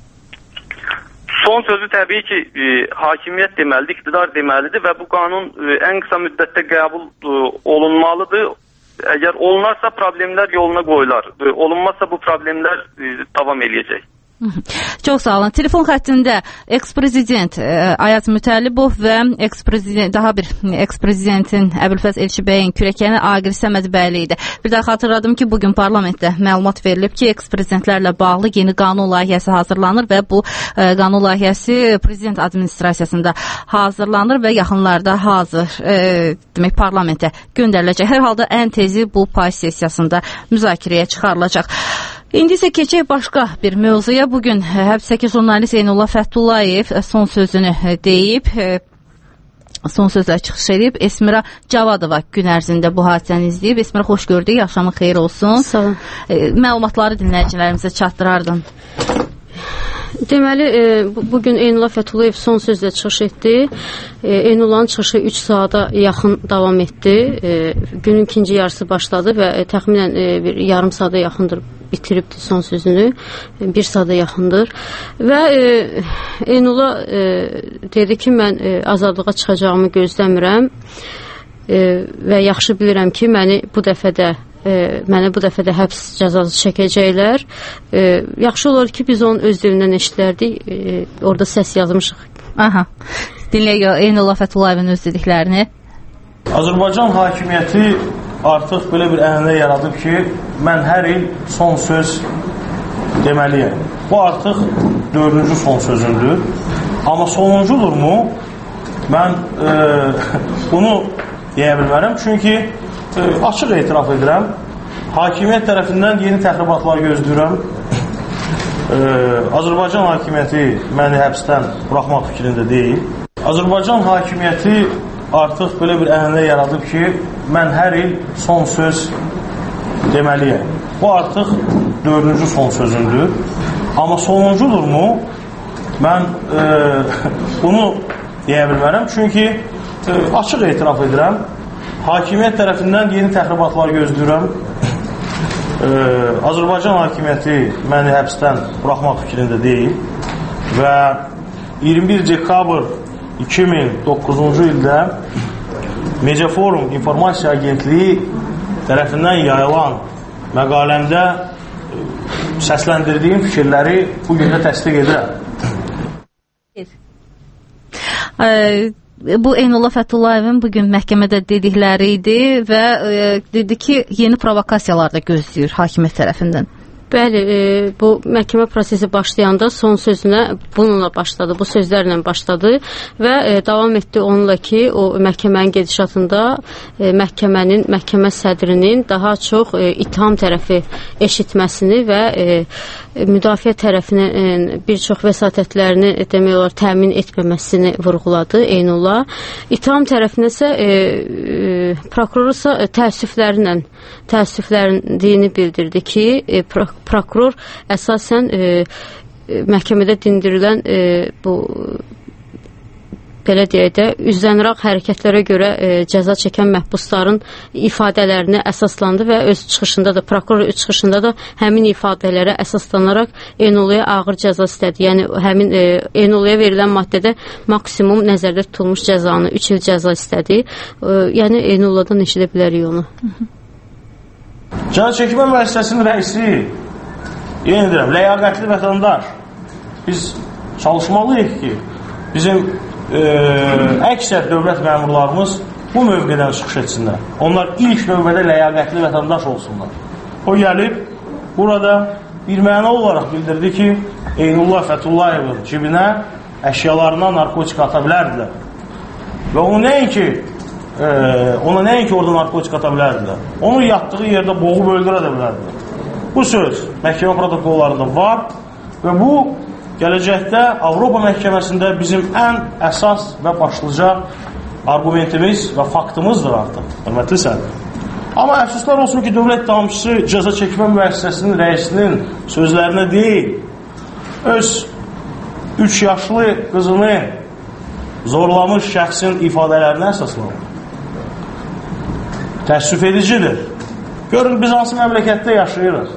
Son sözü təbii ki, e, hakimiyyət deməlidir, iqtidar deməlidir və bu qanun e, ən qısa müddətdə qəbul e, olunmalıdır. Əgər olunarsa problemlər yoluna qoyular. E, olunmazsa bu problemlər e, davam eləyəcək. Çox sağ olun. Telefon xəttində eks-prezident Ayaz Mütəllibov və eks-prezident, daha bir eks-prezidentin Əbülfəz Elçibəyin kürəkəni Aqil Səməd bəyli idi. Bir daha xatırladım ki, bugün parlamentdə məlumat verilib ki, eks-prezidentlərlə bağlı yeni qanun layihəsi hazırlanır və bu e, qanun layihəsi prezident administrasiyasında hazırlanır və yaxınlarda hazır e, demək parlamentə göndəriləcək. Hər halda ən tezi bu pay sessiyasında müzakirəyə çıxarılacaq. İndi isə keçək başqa bir mövzuya. Bugün həbsdəki jurnalist Eynullah Fəthullayev son sözünü deyib, son sözlə çıxış edib. Esmira Cavadova gün ərzində bu hadisəni izləyib. Esmira, xoş gördük, axşamın xeyir olsun. Sağ olun. Məlumatları dinləyicilərimizə çatdırardın. Deməli, e, bugün Eynullah Fəthullayev son sözlə çıxış etdi. E, Eynullahın çıxışı üç saata yaxın davam etdi. E, günün ikinci yarısı başladı və e, təxminən e, bir yarım saata yaxındır bitiribdi son sözünü. E, bir saata yaxındır. Və e, Eynullah e, dedi ki, mən e, azadlığa çıxacağımı gözləmirəm e, və yaxşı bilirəm ki, məni bu dəfə də E, mənə bu dəfə də həbs cəzası çəkəcəklər. E, yaxşı olar ki, biz onun öz dilindən eşitlərdik. E, orada səs yazmışıq. Aha. Dinləyək Eynullah Fətullayevin öz dediklərini. Azərbaycan hakimiyyəti artıq belə bir ənənə yaradıb ki, mən hər il son söz deməliyəm. Bu artıq dördüncü son sözündür. Amma sonuncudurmu? Mən e, bunu deyə bilmərəm. Çünki açıq etiraf edirəm, hakimiyyət tərəfindən yeni təxribatlar gözləyirəm. Azərbaycan hakimiyyəti məni həbsdən buraxmaq fikrində deyil. Azərbaycan hakimiyyəti artıq belə bir ənənə yaradıb ki, mən hər il son söz deməliyəm. Bu artıq dördüncü son sözündür. Amma sonuncudurmu? Mən e, bunu deyə bilmərəm. Çünki e, açıq etiraf edirəm, hakimiyyət tərəfindən yeni təxribatlar gözləyirəm. Ee, Azərbaycan hakimiyyəti məni həbsdən buraxmaq fikrində deyil və iyirmi bir dekabr iki min doqquzuncu ildə Mediaforum İnformasiya Agentliyi tərəfindən yayılan məqaləmdə səsləndirdiyim fikirləri bu gündə təsdiq edirəm. Ee, Bu Eynullah Fətullayevin bugün məhkəmədə dedikləri idi və e, dedi ki, yeni provokasiyalar da gözləyir hakimiyyət tərəfindən. Bəli, e, bu məhkəmə prosesi başlayanda son sözünə bununla başladı, bu sözlərlə başladı və e, davam etdi onunla ki, o məhkəmənin gedişatında e, məhkəmənin, məhkəmə sədrinin daha çox e, itham tərəfi eşitməsini və e, müdafiə tərəfinin e, bir çox vəsatətlərini e, demək olar təmin etməməsini vurğuladı Eynullah. İtham tərəfinə isə e, e, prokuror isə e, təəssüflərlə təəssüfləndiyini bildirdi ki, e, pro prokuror əsasən e, e, məhkəmədə dindirilən e, bu belə deyək də, üzləniraq hərəkətlərə görə e, cəza çəkən məhbusların ifadələrinə əsaslandı və öz çıxışında da, prokuror öz çıxışında da həmin ifadələrə əsaslanaraq Eynulluya ağır cəza istədi. Yəni, həmin e, Eynulluya verilən maddədə maksimum nəzərdə tutulmuş cəzanı üç il cəza istədi. E, yəni, Eynulludan eşidə bilərik onu. Cəza çəkmə müəssisəsinin rəisi, yenə deyirəm, ləyaqətli vətəndaş. Biz çalışmalıyıq ki, bizim e, əksər dövlət məmurlarımız bu mövqedən çıxış etsinlər. Onlar ilk növbədə ləyaqətli vətəndaş olsunlar. O gəlib, burada bir məna olaraq bildirdi ki, Eynullah Fətullayevin cibinə əşyalarına narkotik ata bilərdilər. Və onu nəinki, e, ona nəinki orada narkotik ata bilərdilər, onu yatdığı yerdə boğub öldürə də bilərdilər. Bu söz məhkəmə protokollarında var və bu gələcəkdə Avropa məhkəməsində bizim ən əsas və başlıca argumentimiz və faktımızdır artıq, hörmətli səndir. Amma əfsuslar olsun ki, dövlət ittihamçısı cəza çəkmə müəssisəsinin rəisinin sözlərinə deyil, öz üç yaşlı qızını zorlamış şəxsin ifadələrinə əsaslanır. Təəssüf edicidir. Görün, biz hansı məmləkətdə yaşayırıq.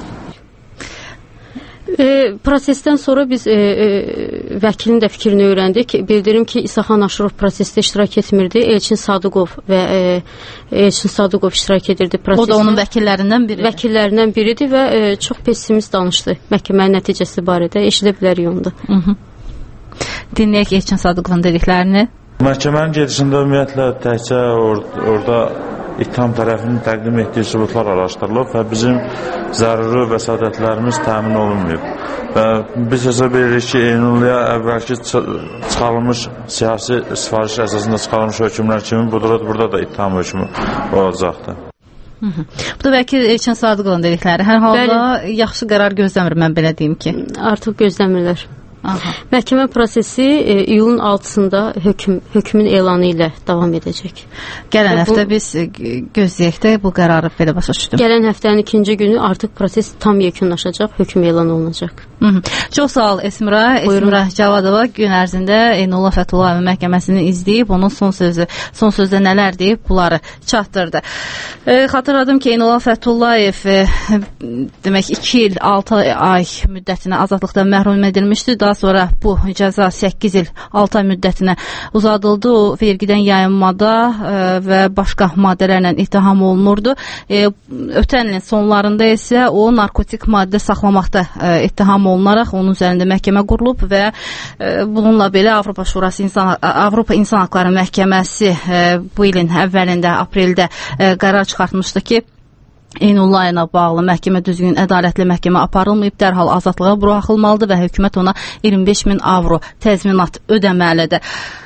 E, prosesdən sonra biz e, e, vəkilin də fikrini öyrəndik. Bildirim ki, İsaxan Aşırov prosesdə iştirak etmirdi. Elçin Sadıqov və e, Elçin Sadıqov iştirak edirdi prosesdə. O da onun vəkillərindən biridir. Vəkillərindən biridir və e, çox pessimist danışdı məhkəmənin nəticəsi barədə. Eşidə bilərik onu da. Hı -hı. Dinləyək Elçin Sadıqovun dediklərini. Məhkəmənin gedişində ümumiyyətlə təkcə or orada ittiham tərəfinin təqdim etdiyi sübutlar araşdırılıb və bizim zəruri vəsadətlərimiz təmin olunmayıb. Və biz hesab edirik ki, Eynulluya əvvəlki çıxarılmış siyasi sifariş əsasında çıxarılmış hökmlər kimi burada da ittiham hökmü olacaqdır. Hı -hı. Bu da bəlkə Elçin Sadıqovun dedikləri. Hər halda Bəli. yaxşı qərar gözləmir, mən belə deyim ki. Artıq gözləmirlər. Aha. Məhkəmə prosesi e, iyulun altısında hökm, hökmün elanı ilə davam edəcək. Gələn həftə bu, biz gözləyək də bu qərarı belə başa düşdüm. Gələn həftənin ikinci günü artıq proses tam yekunlaşacaq, hökm elan olunacaq. Hı -hı. Çox sağ ol Esmira. Esmira Cavadova gün ərzində Eynullah Fətullayevin məhkəməsini izləyib, onun son sözü, son sözdə nələr deyib, bunları çatdırdı. E, xatırladım ki, Eynullah Fətullayev e, demək iki il altı ay müddətinə azadlıqdan məhrum edilmişdi. Daha sonra bu cəza səkkiz il altı ay müddətinə uzadıldı. O vergidən yayınmada e, və başqa maddələrlə ittiham olunurdu. E, ötən ilin sonlarında isə o narkotik maddə saxlamaqda e, ittiham olunaraq onun üzərində məhkəmə qurulub və e, bununla belə Avropa Şurası İnsan Avropa İnsan Haqları Məhkəməsi e, bu ilin əvvəlində apreldə e, qərar çıxartmışdı ki, Eynullah ilə bağlı məhkəmə düzgün ədalətli məhkəmə aparılmayıb, dərhal azadlığa buraxılmalıdır və hökumət ona iyirmi beş min avro təzminat ödəməlidir.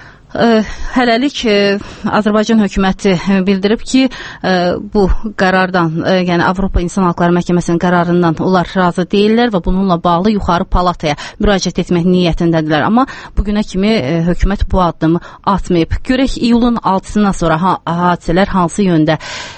Ə, hələlik ə, Azərbaycan hökuməti bildirib ki, ə, bu qərardan, ə, yəni Avropa İnsan Haqları Məhkəməsinin qərarından onlar razı deyirlər və bununla bağlı yuxarı palataya müraciət etmək niyyətindədirlər. Amma bugünə kimi ə, hökumət bu addımı atmayıb. Görək iyulun altısından sonra ha hadisələr hansı yöndə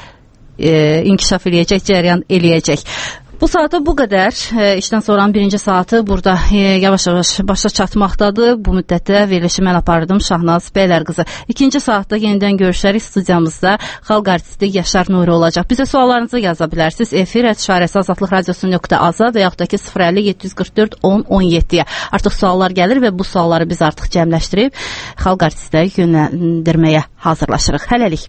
ə, inkişaf eləyəcək, cəryan eləyəcək. Bu saata bu qədər. E, işdən sonranın birinci saatı burada e, yavaş-yavaş başa çatmaqdadır. Bu müddətdə verilişi mən apardım, Şahnaz Bəylərqızı. İkinci saatda yenidən görüşərik. Studiyamızda xalq artisti Yaşar Nuri olacaq. Bizə suallarınızı yaza bilərsiniz. Efir et şarəsi azadlıq radiosu nöqtə aza və yaxud da ki sıfır əlli yeddi yüz qırx dörd on on yeddiyə. Artıq suallar gəlir və bu sualları biz artıq cəmləşdirib xalq artistləri yönləndirməyə hazırlaşırıq. Hələlik.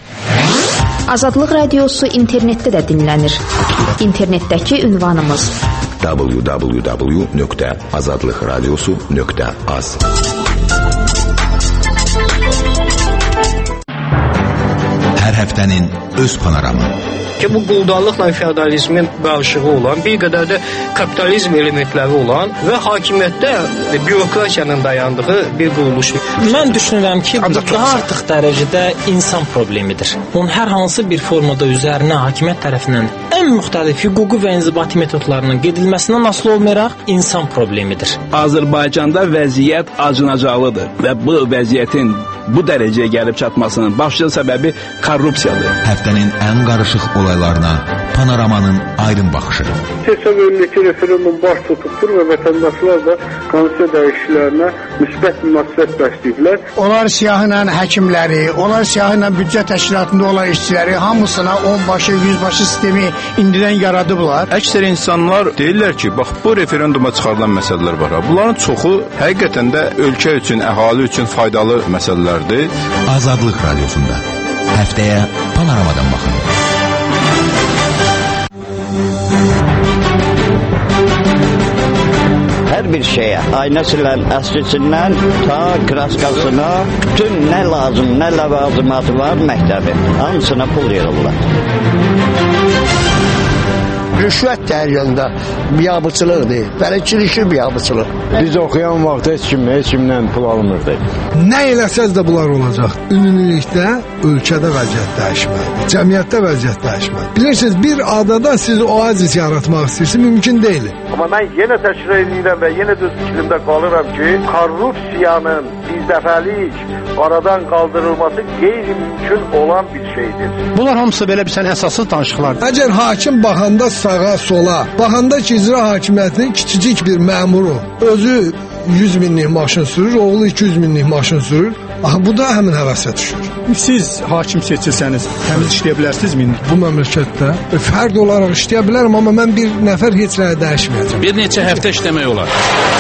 Azadlıq radiosu internetdə də dinlənir. İnternetdəki ünvanımız w w w nöqtə azadlıq radiosu nöqtə az. Hər həftənin öz panoramı. Ki bu quldarlıqla feodalizmin qarışığı olan, bir qədər də kapitalizm elementləri olan və hakimiyyətdə bürokratiyanın dayandığı bir quruluşdur. Mən düşünürəm ki, daha artıq dərəcədə insan problemidir. Onun hər hansı bir formada üzərinə hakimiyyət tərəfindən ən müxtəlif hüquqi və inzibati metodlarının gedilməsindən asılı olmayaraq insan problemidir. Azərbaycanda vəziyyət acınacaqlıdır və bu vəziyyətin bu dərəcəyə gəlib çatmasının başlıca səbəbi korrupsiyadır. Həftənin ən qarışıq olaylarına Panoramanın aydın baxışı. Hesab edilir ki, referendum baş tutubdur və vətəndaşlar da konstitusiya dəyişikliklərinə müsbət münasibət bəsləyiblər. Onlar siyahıyla həkimləri, onlar siyahıyla büdcə təşkilatında olan işçiləri hamısına onbaşı, yüzbaşı sistemi indidən yaradıblar. Əksər insanlar deyirlər ki, bax bu referenduma çıxarılan məsələlər var. Bunların çoxu həqiqətən də ölkə üçün, əhali üçün faydalı məsələlərdir. Azadlıq Radiosunda həftəyə Panoramadan baxın. Hər bir şeyə, aynəsindən, əskisindən, ta kraskasına, bütün nə lazım, nə ləvazimatı var məktəbin, hamısına pul yığırlar. Rüşvət dəyərində biabıçılıqdır, bələdçilikli biabıçılıq. Biz oxuyan vaxt heç kim, heç kimdən pul almırdı. Nə eləsəz də bunlar olacaq. Ümumilikdə ölkədə vəziyyət dəyişməlidir, cəmiyyətdə vəziyyət dəyişməlidir. Bilirsiniz, bir adada siz oazis yaratmaq istəyirsiniz, mümkün deyil. Amma mən yenə təkrar edirəm və yenə də fikrimdə qalıram ki, korrupsiyanın birdəfəlik aradan qaldırılması qeyri-mümkün olan bir şeydir. Bunlar hamısı belə bir sən əsassız danışıqlardır. Əgər hakim baxanda sağa, sola, baxanda ki, icra hakimiyyətinin kiçicik bir məmuru özü yüz minlik maşın sürür, oğlu iki yüz minlik maşın sürür. Aha, bu da həmin həvəsə düşür. Siz hakim seçilsəniz, təmiz işləyə bilərsiniz mi? Bu məmləkətdə fərd olaraq işləyə bilərəm, amma mən bir nəfər heç nəyə dəyişməyəcəm. Bir neçə həftə işləmək olar.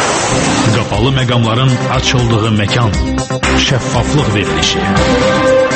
Qapalı məqamların açıldığı məkan, şəffaflıq verilişi.